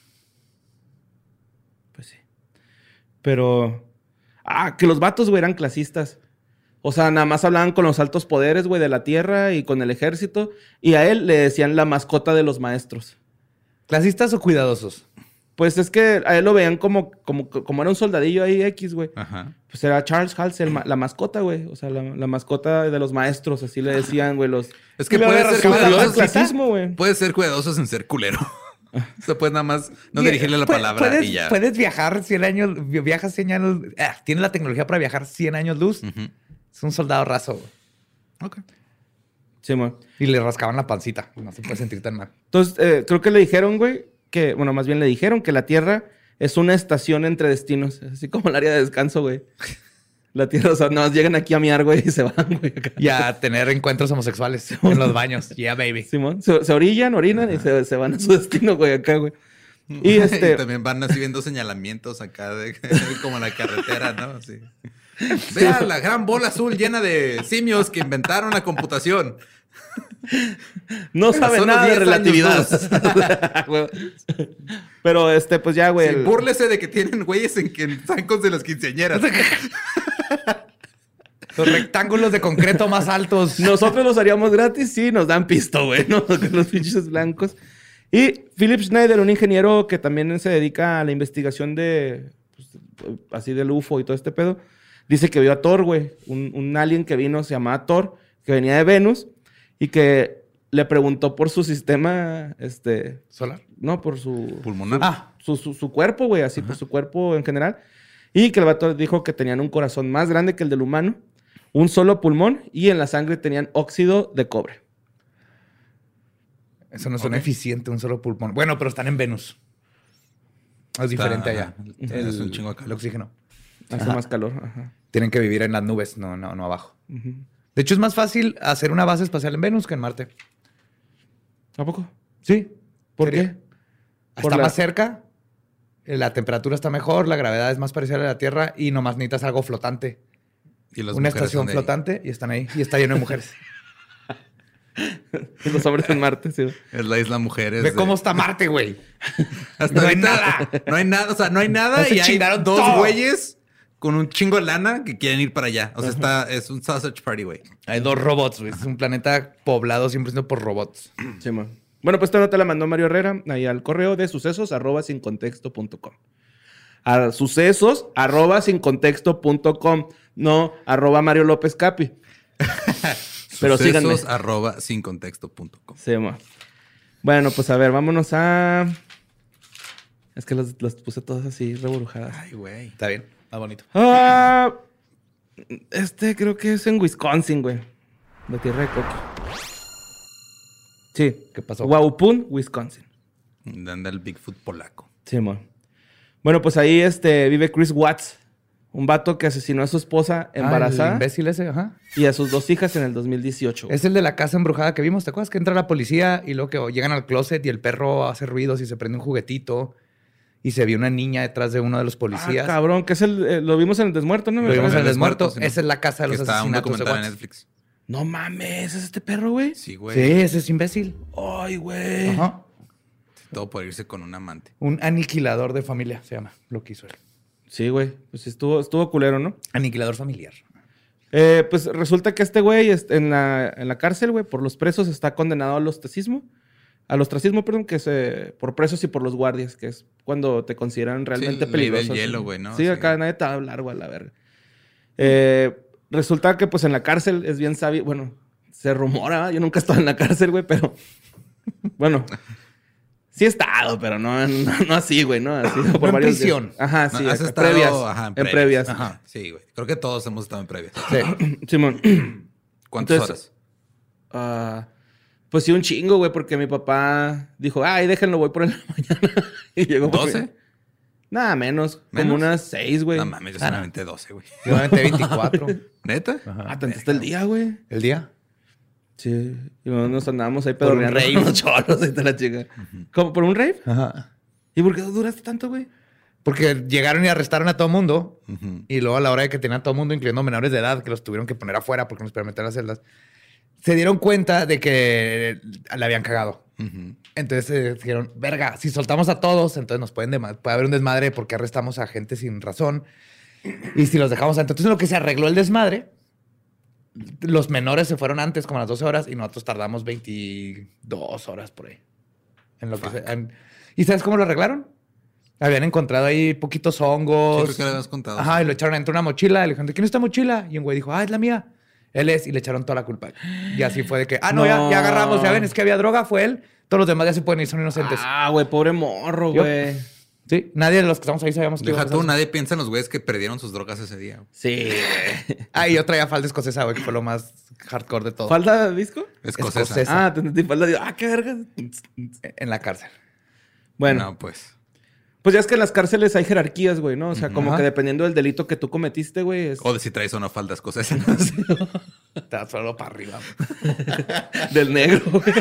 Pues sí. Pero... que los vatos, güey, eran clasistas. O sea, nada más hablaban con los altos poderes, güey, de la tierra y con el ejército. Y a él le decían la mascota de los maestros. ¿Clasistas o cuidadosos? Pues es que a él lo veían como era un soldadillo ahí X, güey. Ajá. Pues era Charles Halsey, la mascota, güey. O sea, la mascota de los maestros, así le decían, güey. Es que Y la puede verga, ser ¿qué Cambió de cuidadoso. clasismo, güey. Puede ser cuidadoso sin ser culero. O sea, puedes nada más no dirigirle la palabra y ya. Puedes viajar 100 años, viajas 100 años, tienes la tecnología para viajar 100 años luz. Ujú. Es un soldado raso, güey. Ok. Sí, güey. Y le rascaban la pancita. No se puede sentir tan mal. Entonces, creo que le dijeron, güey, más bien le dijeron que la Tierra es una estación entre destinos. Así como el área de descanso, güey. La Tierra, o sea, nada más llegan aquí a miar, güey, y se van, güey. Acá. Y a tener encuentros homosexuales en los baños. Yeah, baby. Simón, se orillan, orinan y se van a su destino, güey, acá, güey. Y Y también van así viendo señalamientos acá como en la carretera, ¿no? Así. Vea la gran bola azul llena de simios que inventaron la computación. no sabe Solo nada de 10 relatividad. Güey. Pero, pues ya, güey. Sí, búrlese de que tienen güeyes en que están con de las quinceañeras. Los rectángulos de concreto más altos. Nosotros los haríamos gratis, sí, nos dan pisto, güey, ¿no? Los pinches blancos. Y Philip Schneider, un ingeniero que también se dedica a la investigación así del UFO y todo este pedo, dice que vio a Thor, güey. Un alien que vino, se llamaba Thor, que venía de Venus y que le preguntó por su sistema, Solar. no, por su... Pulmonar. Su cuerpo, güey, así, por su cuerpo en general. Y que el vato dijo que tenían un corazón más grande que el del humano, un solo pulmón y en la sangre tenían óxido de cobre. Eso no suena eficiente, un solo pulmón. Bueno, pero están en Venus. Es diferente allá. Es un chingo acá. El oxígeno. Hace más calor. Ajá. Tienen que vivir en las nubes, no abajo. De hecho, es más fácil hacer una base espacial en Venus que en Marte. ¿A poco? Sí. ¿Por ¿Sería? qué? Está más cerca, la temperatura está mejor, la gravedad es más parecida a la Tierra y nomás necesitas algo flotante. Y las Una mujeres estación son de ahí. flotante y están ahí. Y está lleno de mujeres. Los hombres en Marte, sí. Es la isla mujeres. Ve cómo está Marte, güey. Hasta no hay ahorita nada. No hay nada. O sea, no hay nada Ya se y hay chingaron dos todo. güeyes con un chingo de lana que quieren ir para allá. O sea, es un sausage party, güey. Hay 2 robots, güey. Es un planeta poblado 100% por robots. Sí, man. Bueno, pues esta nota la mandó Mario Herrera ahí al correo de sucesos@sincontexto.com. A sucesos@sincontexto.com. No, @Mario López Capi. Pero síganme. Sucesos@sincontexto.com. Sí, man. Bueno, pues a ver, vámonos a... Es que las puse todas así reburujadas. Ay, güey. Está bien, más bonito. Creo que es en Wisconsin, güey. La tierra de Coqui. Sí. ¿Qué pasó? Waupun, Wisconsin. Anda el Bigfoot polaco. Sí, man. Bueno, pues ahí vive Chris Watts. Un vato que asesinó a su esposa embarazada El imbécil ese, ajá. y a sus 2 hijas en el 2018. Es el de la casa embrujada que vimos. ¿Te acuerdas que entra la policía y luego que llegan al closet y el perro hace ruidos y se prende un juguetito y se vio una niña detrás de uno de los policías? Cabrón, que es lo vimos en el Desmuerto, ¿no? Lo vimos en el Desmuerto, desmuerto. sí, Esa es la casa de Que los está un asesinatos de documental en Watts. Netflix. No mames, ¿es este perro, güey? Sí, güey. Sí, ese es imbécil. Ay, güey. Ajá. Todo por irse con un amante. Un aniquilador de familia se llama lo que hizo él. Sí, güey. Pues estuvo culero, ¿no? Aniquilador familiar. Pues resulta que este güey en la cárcel, güey, por los presos está condenado al ostracismo. al ostracismo, perdón, que es por presos y por los guardias, que es cuando te consideran realmente Sí, ley del peligroso. hielo, güey, ¿no? Sí, Sí. acá nadie te va a hablar, güey, a la verga. Resulta que, pues, en la cárcel es bien sabio. Bueno, se rumora, ¿verdad? Yo nunca he estado en la cárcel, güey, pero... Bueno, sí he estado, pero no así, güey, ¿no? Así por No en varios prisión. días. Ajá, sí, No, has acá, estado, previas. ajá, En previas. Ajá. Sí, güey. Creo que todos hemos estado en previas. Sí. Simón. ¿Cuántas Entonces, horas? Pues sí, un chingo, güey, porque mi papá dijo, ay, déjenlo, voy por en la mañana. Y llegó por mí. ¿12? Nada, menos. ¿Menos? Como unas 6, güey. No mames, yo solamente 12, güey. Yo me aventé 24. ¿Neta? Ah, tanto está el día, güey. ¿El día? Sí. Y nos andábamos ahí Por un pedorreando rave. con los cholos y te la chica. ¿Cómo? ¿Por un rave? Ajá. ¿Y por qué duraste tanto, güey? Porque llegaron y arrestaron a todo mundo. Ujú. Y luego a la hora de que tenían a todo mundo, incluyendo menores de edad, que los tuvieron que poner afuera porque nos permitían las celdas, se dieron cuenta de que le habían cagado. Ujú. Entonces dijeron, verga, si soltamos a todos, entonces nos puede haber un desmadre porque arrestamos a gente sin razón. Y si los dejamos antes. Entonces, en lo que se arregló el desmadre, los menores se fueron antes, como a las 12 horas, y nosotros tardamos 22 horas por ahí. En lo que ¿Y sabes cómo lo arreglaron? Habían encontrado ahí poquitos hongos. Sí, creo que lo habías contado. Ajá, y lo echaron dentro de una mochila. Y le dijeron, ¿de quién es esta mochila? Y un güey dijo, es la mía. Él es, y le echaron toda la culpa. Y así fue de que, No. ya agarramos, ya ven, es que había droga, fue él. Todos los demás ya se pueden ir, son inocentes. Ah, güey, pobre morro, Yo- güey. Sí, nadie de los que estamos ahí sabíamos que iba a Deja pasar tú, eso. nadie piensa en los güeyes que perdieron sus drogas ese día. Sí, güey. Ah, y yo traía falda escocesa, güey, que fue lo más hardcore de todo. ¿Falda de disco? Escocesa. Escocesa. Ah, te entendí falda de... Ah, qué verga. En la cárcel. Bueno, No, pues. pues ya es que en las cárceles hay jerarquías, güey, ¿no? O sea, como Ajá. que dependiendo del delito que tú cometiste, güey, es O de si traes una falda escocesa. Está solo para arriba. Güey. del negro, güey.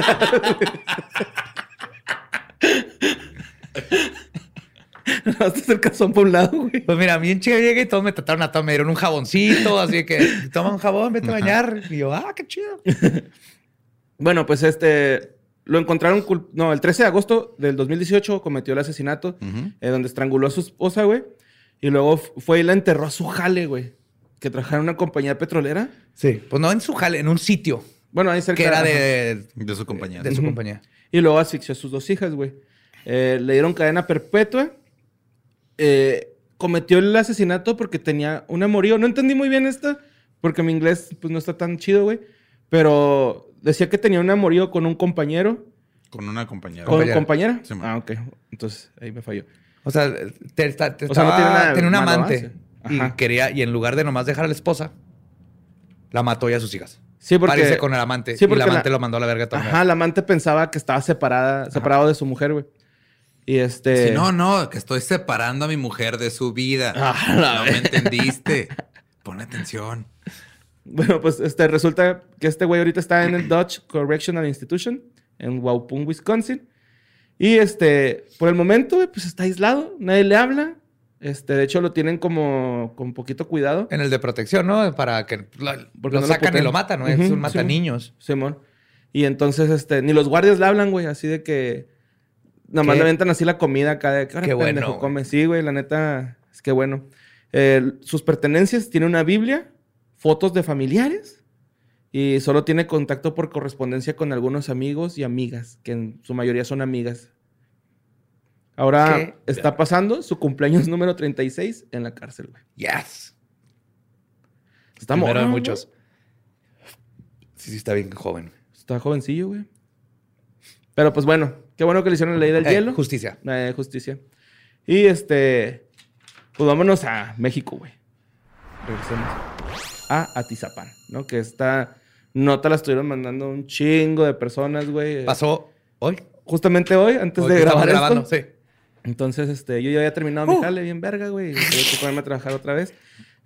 Hasta es el calzón por un lado, güey. Pues mira, a mí en Chile llegué y todos me trataron a todo. Me dieron un jaboncito, así de que toma un jabón, vete a bañar. Y yo, qué chido. Bueno, pues lo encontraron, no, el 13 de agosto del 2018 cometió el asesinato, Ujú. donde estranguló a su esposa, güey. Y luego fue y la enterró a su jale, güey. Que trabajaba en una compañía petrolera. Sí. Pues no en su jale, en un sitio Bueno, ahí cerca. que era ajá. De su compañía. de su compañía. Y luego asfixió a sus 2 hijas, güey. Le dieron cadena perpetua. Cometió el asesinato porque tenía un amorío. No entendí muy bien esta, porque mi inglés pues no está tan chido, güey. Pero decía que tenía un amorío con un compañero. Con una compañera. ¿Con compañera? Sí, man. Ah, ok. Entonces, ahí me falló. O sea, O sea, no tiene nada tenía un malo, amante. ¿sí? Y Ajá. quería, y en lugar de nomás dejar a la esposa, la mató y a sus hijas. Sí, Para porque... irse con el amante. Sí, y el porque amante lo mandó a la verga también. Ajá, la amante pensaba que estaba separado de su mujer, güey. Y Si no, que estoy separando a mi mujer de su vida. Ah, la No me verga. entendiste. Pon atención. Bueno, pues resulta que este güey ahorita está en el Dodge Correctional Institution en Waupun, Wisconsin. Y por el momento, güey, pues está aislado, nadie le habla. De hecho, lo tienen como con poquito cuidado. En el de protección, ¿no? Para que Porque lo no lo sacan y putean. lo matan, ¿no? Ujú, Es un mata sí. niños. Simón. Y entonces, ni los guardias le hablan, güey, así de que nada más ¿Qué? le aventan así la comida cada de que ahora Qué pendejo bueno, come. Sí, güey, la neta, es que bueno. Sus pertenencias, tiene una Biblia, fotos de familiares y solo tiene contacto por correspondencia con algunos amigos y amigas, que en su mayoría son amigas. Ahora ¿Qué? está pasando su cumpleaños número 36 en la cárcel, güey. Yes. Está Primero de morro, muchos. Sí, está bien joven. güey. Está jovencillo, güey. Pero pues bueno, qué bueno que le hicieron la ley del hielo. Justicia. Justicia. Y pues vámonos a México, güey. Regresemos a Atizapán, ¿no? Que esta nota la estuvieron mandando un chingo de personas, güey. Pasó hoy. Justamente hoy, antes Hoy de que estamos grabar grabando, esto. sí. Entonces, yo ya había terminado mi jale bien verga, güey. Y tuve que ponerme a trabajar otra vez.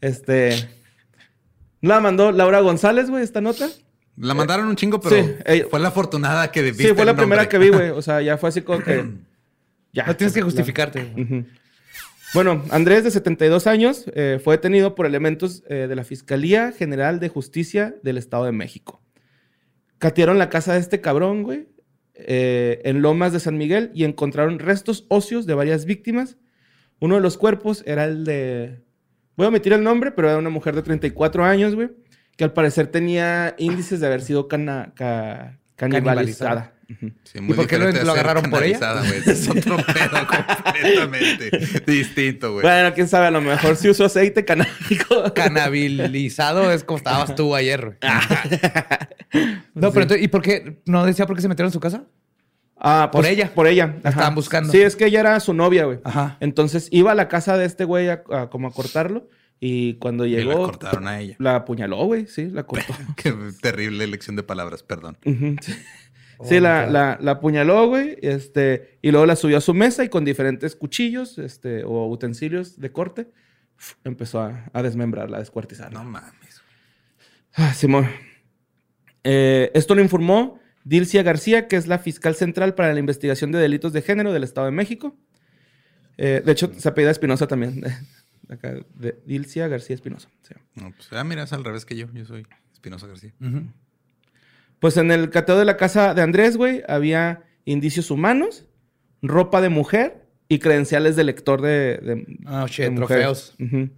La mandó Laura González, güey, esta nota. La mandaron un chingo, pero Sí, fue la afortunada que viste Sí, fue la el nombre. primera que vi, güey. O sea, ya fue así como que... Ya. No tienes que justificarte. Ujú. Bueno, Andrés, de 72 años, fue detenido por elementos de la Fiscalía General de Justicia del Estado de México. Catearon la casa de este cabrón, güey, en Lomas de San Miguel y encontraron restos óseos de varias víctimas. Uno de los cuerpos era el de... Voy a omitir el nombre, pero era una mujer de 34 años, güey, que al parecer tenía índices de haber sido canibalizada. Sí, muy ¿Y por qué diferente lo a ser agarraron por ella? canalizada, güey. Es otro pedo completamente distinto, güey. Bueno, quién sabe, a lo mejor sí usó aceite canábico. Canabilizado es como estabas tú ayer, güey. No, pero entonces, ¿y por qué? ¿No decía por qué se metieron en su casa? Ah, Por pues, ella. Por ella. La estaban buscando. Sí, es que ella era su novia, güey. Ajá. Entonces iba a la casa de este güey como a cortarlo. Y cuando Y llegó... la cortaron a ella. La apuñaló, güey. Sí, la cortó. Qué terrible elección de palabras, perdón. Ujú, sí. Sí, la apuñaló, güey. Y luego la subió a su mesa y con diferentes cuchillos o utensilios de corte empezó a desmembrarla, a descuartizarla. No mames. Simón. Esto lo informó Dilcia García, que es la fiscal central para la investigación de delitos de género del Estado de México. De hecho, se apellida Espinosa también. Acá, de Dilcia García Espinosa. Sí. No, pues, mira, es al revés que yo. Yo soy Espinosa García. Pues en el cateo de la casa de Andrés, güey, había indicios humanos, ropa de mujer y credenciales de lector de mujer. Trofeos. Ujú.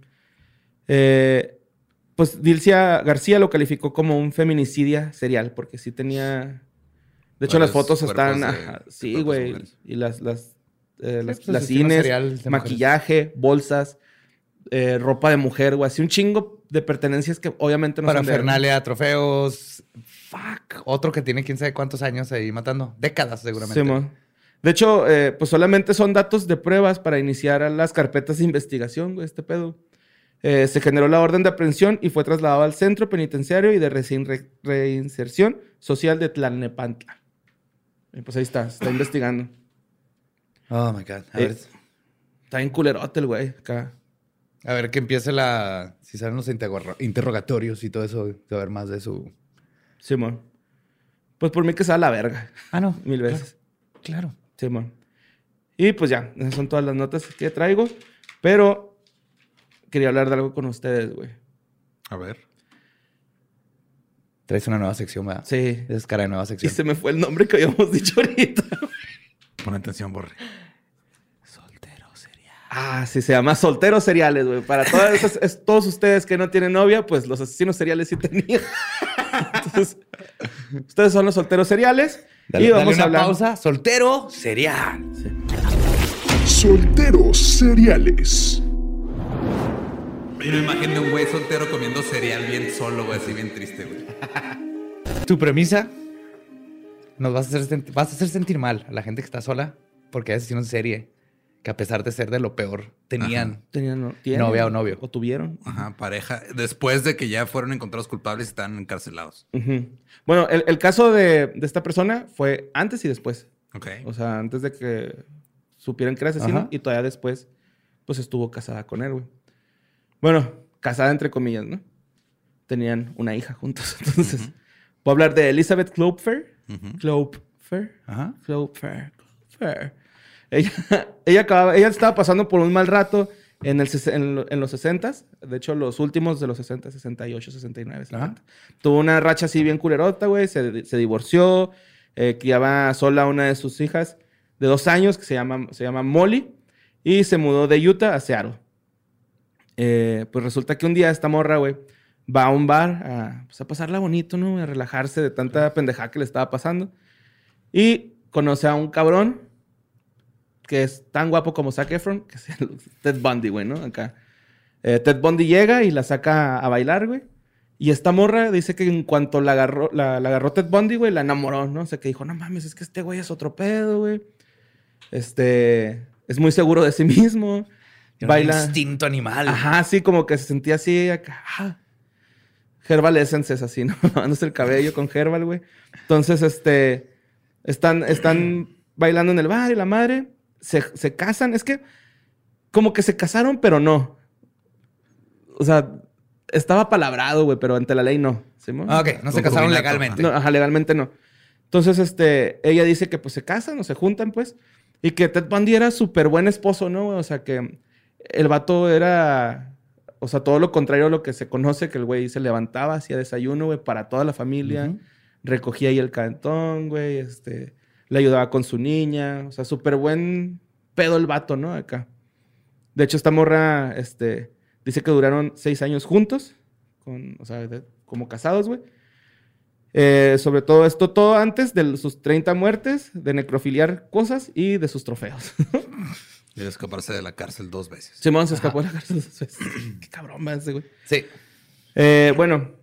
Pues Dilcia García lo calificó como un feminicidio serial, porque sí tenía... De hecho, las Varios fotos están... cuerpos de sí, cuerpos de güey. mujeres. Y las pues, cines, serial de maquillaje, bolsas, ropa de mujer, güey. Así un chingo de pertenencias que obviamente no son de él. Parafernalia, trofeos. Fuck. Otro que tiene quién sabe cuántos años ahí matando. Décadas, seguramente. Simón. De hecho, pues solamente son datos de pruebas para iniciar las carpetas de investigación, güey, este pedo. Se generó la orden de aprehensión y fue trasladado al Centro Penitenciario y de Reinserción Social de Tlalnepantla. Y pues ahí está, se está investigando. Oh, my God. Está bien culerote el güey, acá. A ver que empiece si salen los interrogatorios y todo eso, de ver más de su... Simón. Pues por mí que sea la verga. Ah, no. 1000 veces. Claro. Simón. Y pues ya, esas son todas las notas que traigo. Pero quería hablar de algo con ustedes, güey. A ver. Traes una nueva sección, ¿verdad? Sí. Es cara de nueva Y sección. se me fue el nombre que habíamos dicho ahorita. Pon atención, Borre. Soltero serial. Ah, sí, se llama Solteros Seriales, güey. Para todos ustedes que no tienen novia, pues los asesinos seriales sí tenían. Entonces, ustedes son los solteros seriales. Dale, y vamos dale a una hablar. pausa. Soltero serial. Solteros seriales. Yo me imagino un güey soltero comiendo cereal bien solo, güey, así bien triste, güey. Tu premisa nos vas a hacer sentir mal a la gente que está sola porque hay asesinos en serie que a pesar de ser de lo peor tienen novia o novio. O tuvieron. Ajá, pareja. Después de que ya fueron encontrados culpables y están encarcelados. Ujú. Bueno, el caso de esta persona fue antes y después. Ok. O sea, antes de que supieran que era asesino Ajá. y todavía después, pues estuvo casada con él, güey. Bueno, casada entre comillas, ¿no? Tenían una hija juntos. Entonces, voy a hablar de Elizabeth Klopfer. Klopfer. Ajá. Klopfer. Ella estaba pasando por un mal rato en los 60s. De hecho, los últimos de los 60, 68, 69, 70. Tuvo una racha así bien culerota, güey. Se divorció. Criaba sola a una de sus hijas de 2 años que se llama Molly. Y se mudó de Utah a Seattle. Pues resulta que un día esta morra, güey, va a un bar a pasarla bonito, ¿no? A relajarse de tanta pendejada que le estaba pasando. Y conoce a un cabrón que es tan guapo como Zac Efron, que es el Ted Bundy, güey, ¿no? Acá. Ted Bundy llega y la saca a bailar, güey. Y esta morra dice que en cuanto la agarró Ted Bundy, güey, la enamoró, ¿no? O sea, que dijo, no mames, es que este güey es otro pedo, güey. Es muy seguro de sí mismo. Baila. Un instinto animal. Ajá, sí, como que se sentía así acá. Herbal Essence es así, ¿no? Lavándose el cabello con Herbal, güey. Entonces, están bailando en el bar y la madre se casan. Es que como que se casaron, pero no. O sea, estaba palabrado, güey, pero ante la ley no. ¿Sí, mo? Ok, no se casaron legalmente. No, ajá, legalmente no. Entonces, ella dice que pues se casan o se juntan, pues. Y que Ted Bundy era súper buen esposo, ¿no? O sea, que el vato era... O sea, todo lo contrario a lo que se conoce, que el güey se levantaba, hacía desayuno, güey, para toda la familia. Recogía ahí el cantón, güey, le ayudaba con su niña. O sea, súper buen pedo el vato, ¿no? Acá. De hecho, esta morra, dice que duraron 6 años juntos, como casados, güey. Sobre todo esto, todo antes de sus 30 muertes, de necrofiliar cosas y de sus trofeos. Y de escaparse de la cárcel 2 veces. Simón se escapó de la cárcel 2 veces. Qué cabrón va ese, güey. Sí. Bueno.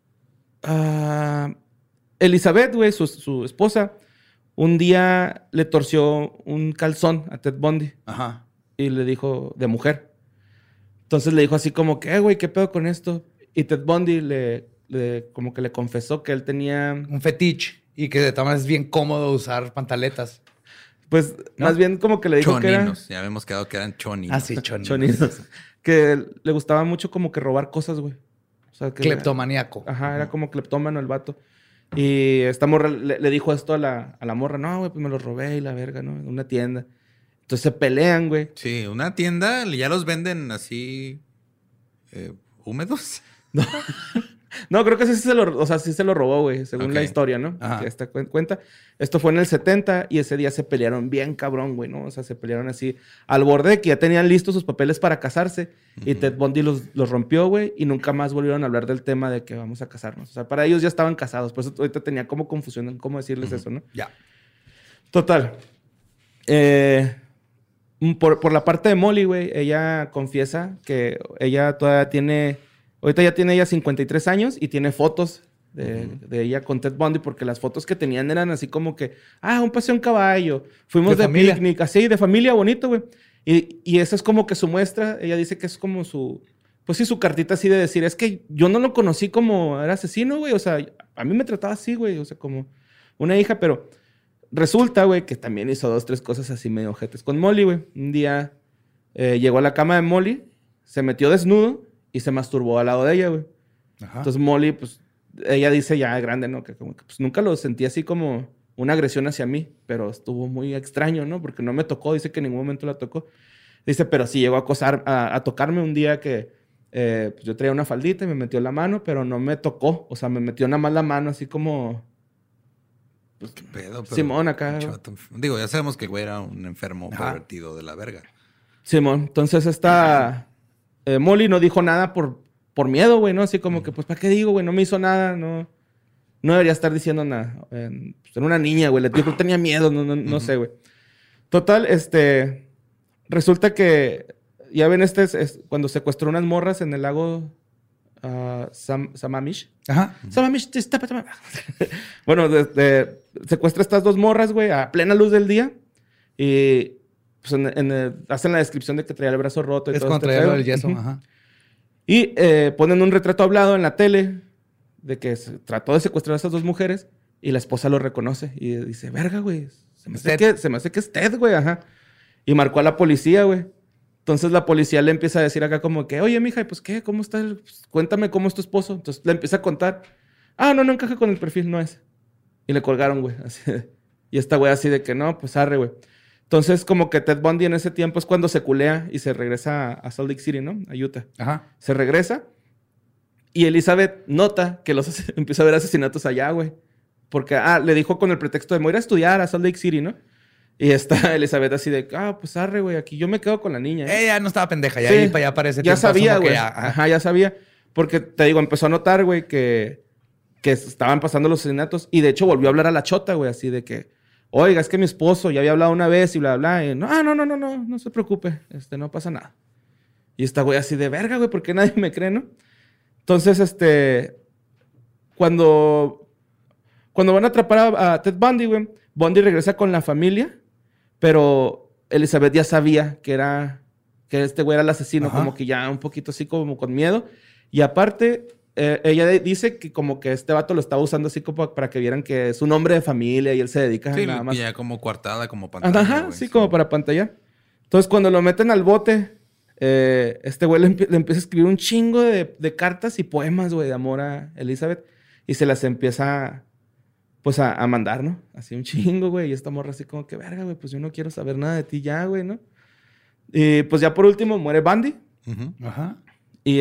Elizabeth, güey, su esposa, un día le torció un calzón a Ted Bundy. Ajá. Y le dijo, de mujer. Entonces le dijo así como que, güey, ¿qué pedo con esto? Y Ted Bundy como que le confesó que él tenía... Un fetiche. Y que de todas maneras es bien cómodo usar pantaletas. Pues ¿no? Más bien como que le dijo choninos. que Ya habíamos quedado que eran choninos. Ah, sí, choninos. choninos. Que le gustaba mucho como que robar cosas, güey. O sea, que Cleptomaníaco. Ajá, era como cleptómano el vato. Y esta morra le dijo esto a la morra. No, güey, pues me lo robé y la verga, ¿no? En una tienda. Entonces se pelean, güey. Sí, una tienda ya los venden así húmedos. No, creo que sí se lo robó, güey, según Ok. la historia, ¿no? Ajá. Que esta cuenta. Esto fue en el 70 y ese día se pelearon bien cabrón, güey, ¿no? O sea, se pelearon así al borde de que ya tenían listos sus papeles para casarse y Ted Bundy los rompió, güey, y nunca más volvieron a hablar del tema de que vamos a casarnos. O sea, para ellos ya estaban casados, por eso ahorita tenía como confusión en cómo decirles eso, ¿no? Ya. Total. Por la parte de Molly, güey, ella confiesa que ella todavía tiene... Ahorita ya tiene ella 53 años y tiene fotos de ella con Ted Bundy porque las fotos que tenían eran así como que... un paseo en caballo. Fuimos De de familia. picnic. Así, de familia, bonito, güey. Y esa es como que su muestra. Ella dice que es como su... Pues sí, su cartita así de decir... Es que yo no lo conocí como era asesino, güey. O sea, a mí me trataba así, güey. O sea, como una hija, pero... Resulta, güey, que también hizo 2, 3 cosas así medio ojetes con Molly, güey. Un día llegó a la cama de Molly, se metió desnudo y se masturbó al lado de ella, güey. Ajá. Entonces Molly, pues, ella dice ya grande, ¿no? Que como que pues nunca lo sentí así como una agresión hacia mí, pero estuvo muy extraño, ¿no? Porque no me tocó, dice que en ningún momento la tocó. Dice, pero sí llegó a acosar, a tocarme un día que pues yo traía una faldita y me metió la mano, pero no me tocó. O sea, me metió nada más la mano así como... ¿Qué pedo? Pero, Simón acá. Digo, ya sabemos que el güey era un enfermo Ajá. pervertido de la verga. Simón, entonces Molly no dijo nada por miedo, güey, ¿no? Así como que, pues, ¿para qué digo, güey? No me hizo nada, no debería estar diciendo nada. Pues, era una niña, güey. Yo creo que tenía miedo, no sé, güey. Total, resulta que, ya ven, cuando secuestró unas morras en el lago Sammamish. Ajá. Sammamish, bueno, secuestra estas 2 morras, güey, a plena luz del día. Y pues hacen la descripción de que traía el brazo roto y Es todo cuando este traía lo pedo. del yeso. Ujú. Ajá. Y ponen un retrato hablado en la tele de que se trató de secuestrar a esas 2 mujeres y la esposa lo reconoce y dice, verga, güey, se me hace que es Ted, güey, ajá. Y marcó a la policía, güey. Entonces la policía le empieza a decir acá como que, oye, mija, pues, ¿qué? ¿Cómo está? Pues, cuéntame cómo es tu esposo. Entonces le empieza a contar. No encaja con el perfil, no es. Y le colgaron, güey. Y esta güey así de que, no, pues arre, güey. Entonces como que Ted Bundy en ese tiempo es cuando se culea y se regresa a Salt Lake City, ¿no? A Utah. Ajá. Se regresa y Elizabeth nota que empieza a ver asesinatos allá, güey. Porque, le dijo con el pretexto de, me voy a ir a estudiar a Salt Lake City, ¿no? Y está Elizabeth así de, pues arre, güey, aquí yo me quedo con la niña. Ella no estaba pendeja. Ya Sí. ahí para allá parece Ya sabía, güey. Ajá. Ajá, ya sabía. Porque, te digo, empezó a notar, güey, que estaban pasando los asesinatos. Y, de hecho, volvió a hablar a la chota, güey, así de que... Oiga, es que mi esposo ya había hablado una vez y bla, bla. Y, no se preocupe. No pasa nada. Y esta güey así de verga, güey, ¿por qué nadie me cree, no? Entonces, cuando van a atrapar a Ted Bundy, güey, Bundy regresa con la familia, pero Elizabeth ya sabía que este güey era el asesino, Ajá. como que ya un poquito así como con miedo. Y aparte, ella dice que como que este vato lo estaba usando así como para que vieran que es un hombre de familia y él se dedica Sí, nada más. ya como coartada, como pantalla. Ajá, güey, sí, como para pantallar. Entonces, cuando lo meten al bote, este güey le empieza a escribir un chingo de cartas y poemas, güey, de amor a Elizabeth. Y se las empieza, pues, a mandar, ¿no? Así un chingo, güey. Y esta morra así como que, verga, güey, pues yo no quiero saber nada de ti ya, güey, ¿no? Y pues ya por último muere Bundy. Ujú. Ajá. Y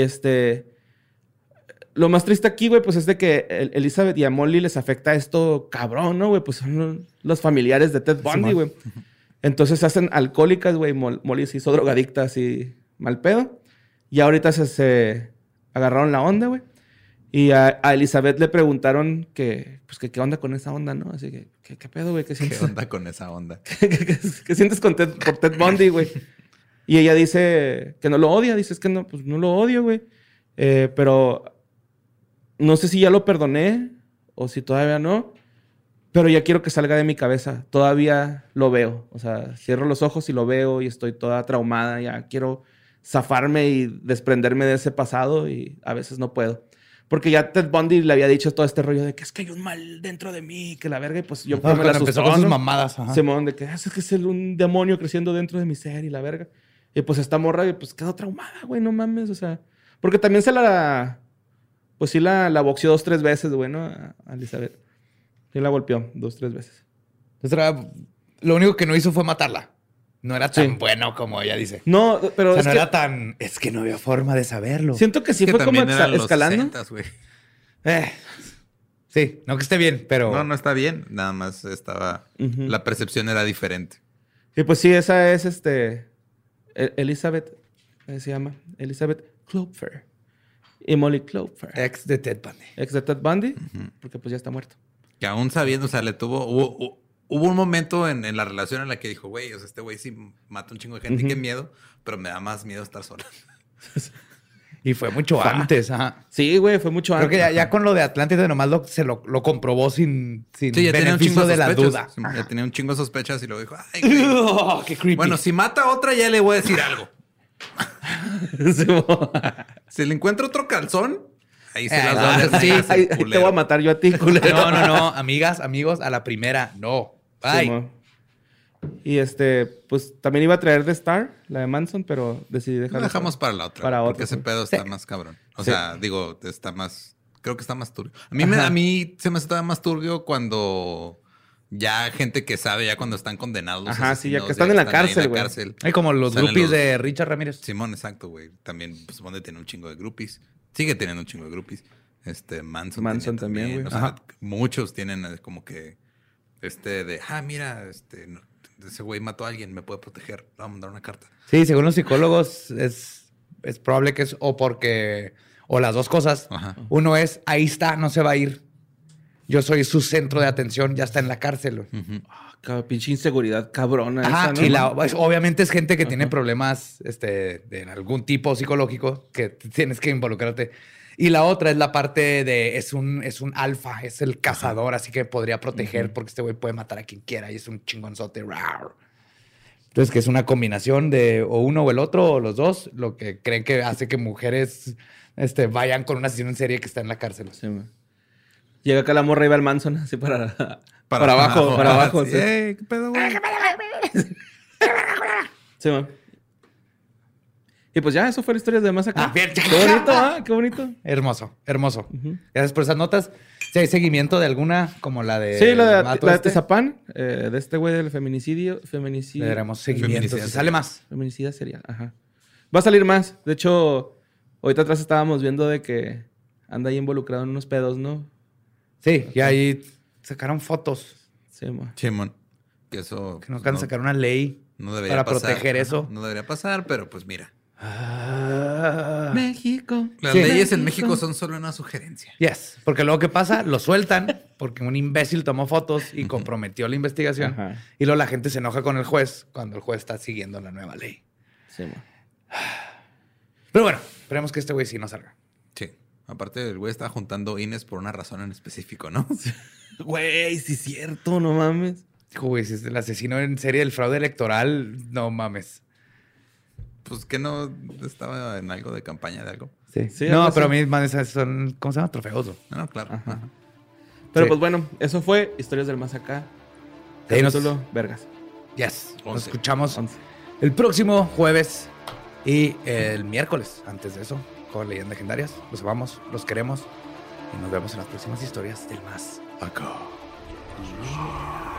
lo más triste aquí, güey, pues es de que Elizabeth y a Molly les afecta esto cabrón, ¿no, güey? Pues son los familiares de Ted Bundy, Simón. güey. Entonces se hacen alcohólicas, güey. Molly se hizo drogadicta así mal pedo. Y ahorita se agarraron la onda, güey. Y a Elizabeth le preguntaron que qué onda con esa onda, ¿no? Así que, ¿qué pedo, güey? ¿Qué sientes? ¿Qué onda con esa onda? ¿Qué sientes por Ted Bundy, güey? Y ella dice que no lo odia. Dice, es que no, pues no lo odio, güey. Pero no sé si ya lo perdoné o si todavía no. Pero ya quiero que salga de mi cabeza. Todavía lo veo. O sea, cierro los ojos y lo veo y estoy toda traumada. Ya quiero zafarme y desprenderme de ese pasado y a veces no puedo. Porque ya Ted Bundy le había dicho todo este rollo de que es que hay un mal dentro de mí, que la verga, y pues yo me la empezó con sus mamadas. Ajá. Simón, de que es que es un demonio creciendo dentro de mi ser y la verga. Y pues esta morra pues quedó traumada, güey, no mames, o sea. Porque también pues sí la boxeó 2-3 veces, güey, ¿no? A Elizabeth. Sí la golpeó 2-3 veces. Entonces, lo único que no hizo fue matarla. No era tan bueno como ella dice. No, pero o sea, no era tan... Es que no había forma de saberlo. Siento que sí fue como escalando. Sí, no que esté bien, pero... No está bien. Nada más estaba... La percepción era diferente. Y pues sí, esa es Elizabeth, ¿cómo se llama? Elizabeth Kloepfer. Emily Kloepfer. Ex de Ted Bundy. Ex de Ted Bundy, porque pues ya está muerto. Que aún sabiendo, o sea, hubo un momento en la relación en la que dijo, güey, o sea, este güey sí mata un chingo de gente, qué miedo, pero me da más miedo estar sola. Y fue mucho antes, ajá. Sí, güey, fue mucho antes. Creo que ya con lo de Atlántida nomás lo comprobó sin sí, ya tenía un chingo de la duda. Ya tenía un chingo de sospechas y luego dijo, ay, güey. Oh, qué creepy. Bueno, si mata a otra ya le voy a decir algo. Si le encuentro otro calzón, ahí se las va a decir. Sí, ahí te voy a matar yo a ti, culero. No. Amigas, amigos, a la primera, no. Bye. Y pues también iba a traer The Star, la de Manson, pero decidí dejarla. Lo dejamos para la otra. Porque ese pedo está más cabrón. O sea, digo, está más... Creo que está más turbio. A mí se me está más turbio cuando ya gente que sabe, ya cuando están condenados. Ajá, sí, ya que están en la cárcel, güey. Hay como los groupies de Richard Ramírez. Simón, exacto, güey. También, pues, supone tiene un chingo de groupies. Sigue teniendo un chingo de groupies. Manson también, güey. O sea, muchos tienen como que mira, ese güey mató a alguien, me puede proteger, le voy a mandar una carta. Sí, según los psicólogos es probable que es o las dos cosas. Ajá. Uno es, ahí está, no se va a ir. Yo soy su centro de atención, ya está en la cárcel. Pinche inseguridad cabrona. Ajá, esa, ¿no? Y obviamente es gente que tiene problemas de algún tipo psicológico que tienes que involucrarte. Y la otra es la parte de es un alfa, es el cazador, así que podría proteger porque este güey puede matar a quien quiera y es un chingonzote. Entonces, que es una combinación de o uno o el otro o los dos, lo que creen que hace que mujeres vayan con un asesino en serie que está en la cárcel. Sí, llega acá la morra y va al Manson, así para abajo. Sí. ¿Qué pedo, güey? Sí, man. Y pues ya, eso fue la historia de más acá. Bien. Qué bonito, qué bonito. Hermoso. Gracias por esas notas. Si hay seguimiento de alguna, como la de... Sí, la de Tezapán, de este güey del feminicidio. Le daremos seguimiento. Si sale más. Feminicidio serial, ajá. Va a salir más. De hecho, ahorita atrás estábamos viendo de que anda ahí involucrado en unos pedos, ¿no? Sí, y ahí sacaron fotos. Simón. Que eso... Que no acaban de sacar una ley para proteger eso. No debería pasar, pero pues mira. México. Las leyes en México son solo una sugerencia. Yes, porque luego ¿qué pasa? Lo sueltan porque un imbécil tomó fotos y comprometió la investigación. Ajá. Y luego la gente se enoja con el juez cuando el juez está siguiendo la nueva ley. Sí, pero bueno, esperemos que este güey sí no salga. Sí. Aparte, el güey está juntando INES por una razón en específico, ¿no? Güey, sí es cierto, no mames. Dijo, güey, si es el asesino en serie del fraude electoral, no mames. Pues que no estaba en algo de campaña de algo. Sí, no, pero a mí son, ¿cómo se llama? Trofeos. No, claro. Ajá. Pero pues bueno, eso fue Historias del Más Acá. Capítulo Vergas. Yes. Nos escuchamos el próximo jueves y el miércoles, antes de eso, con Leyendas Legendarias. Los amamos, los queremos y nos vemos en las próximas historias del Más Acá. Yeah.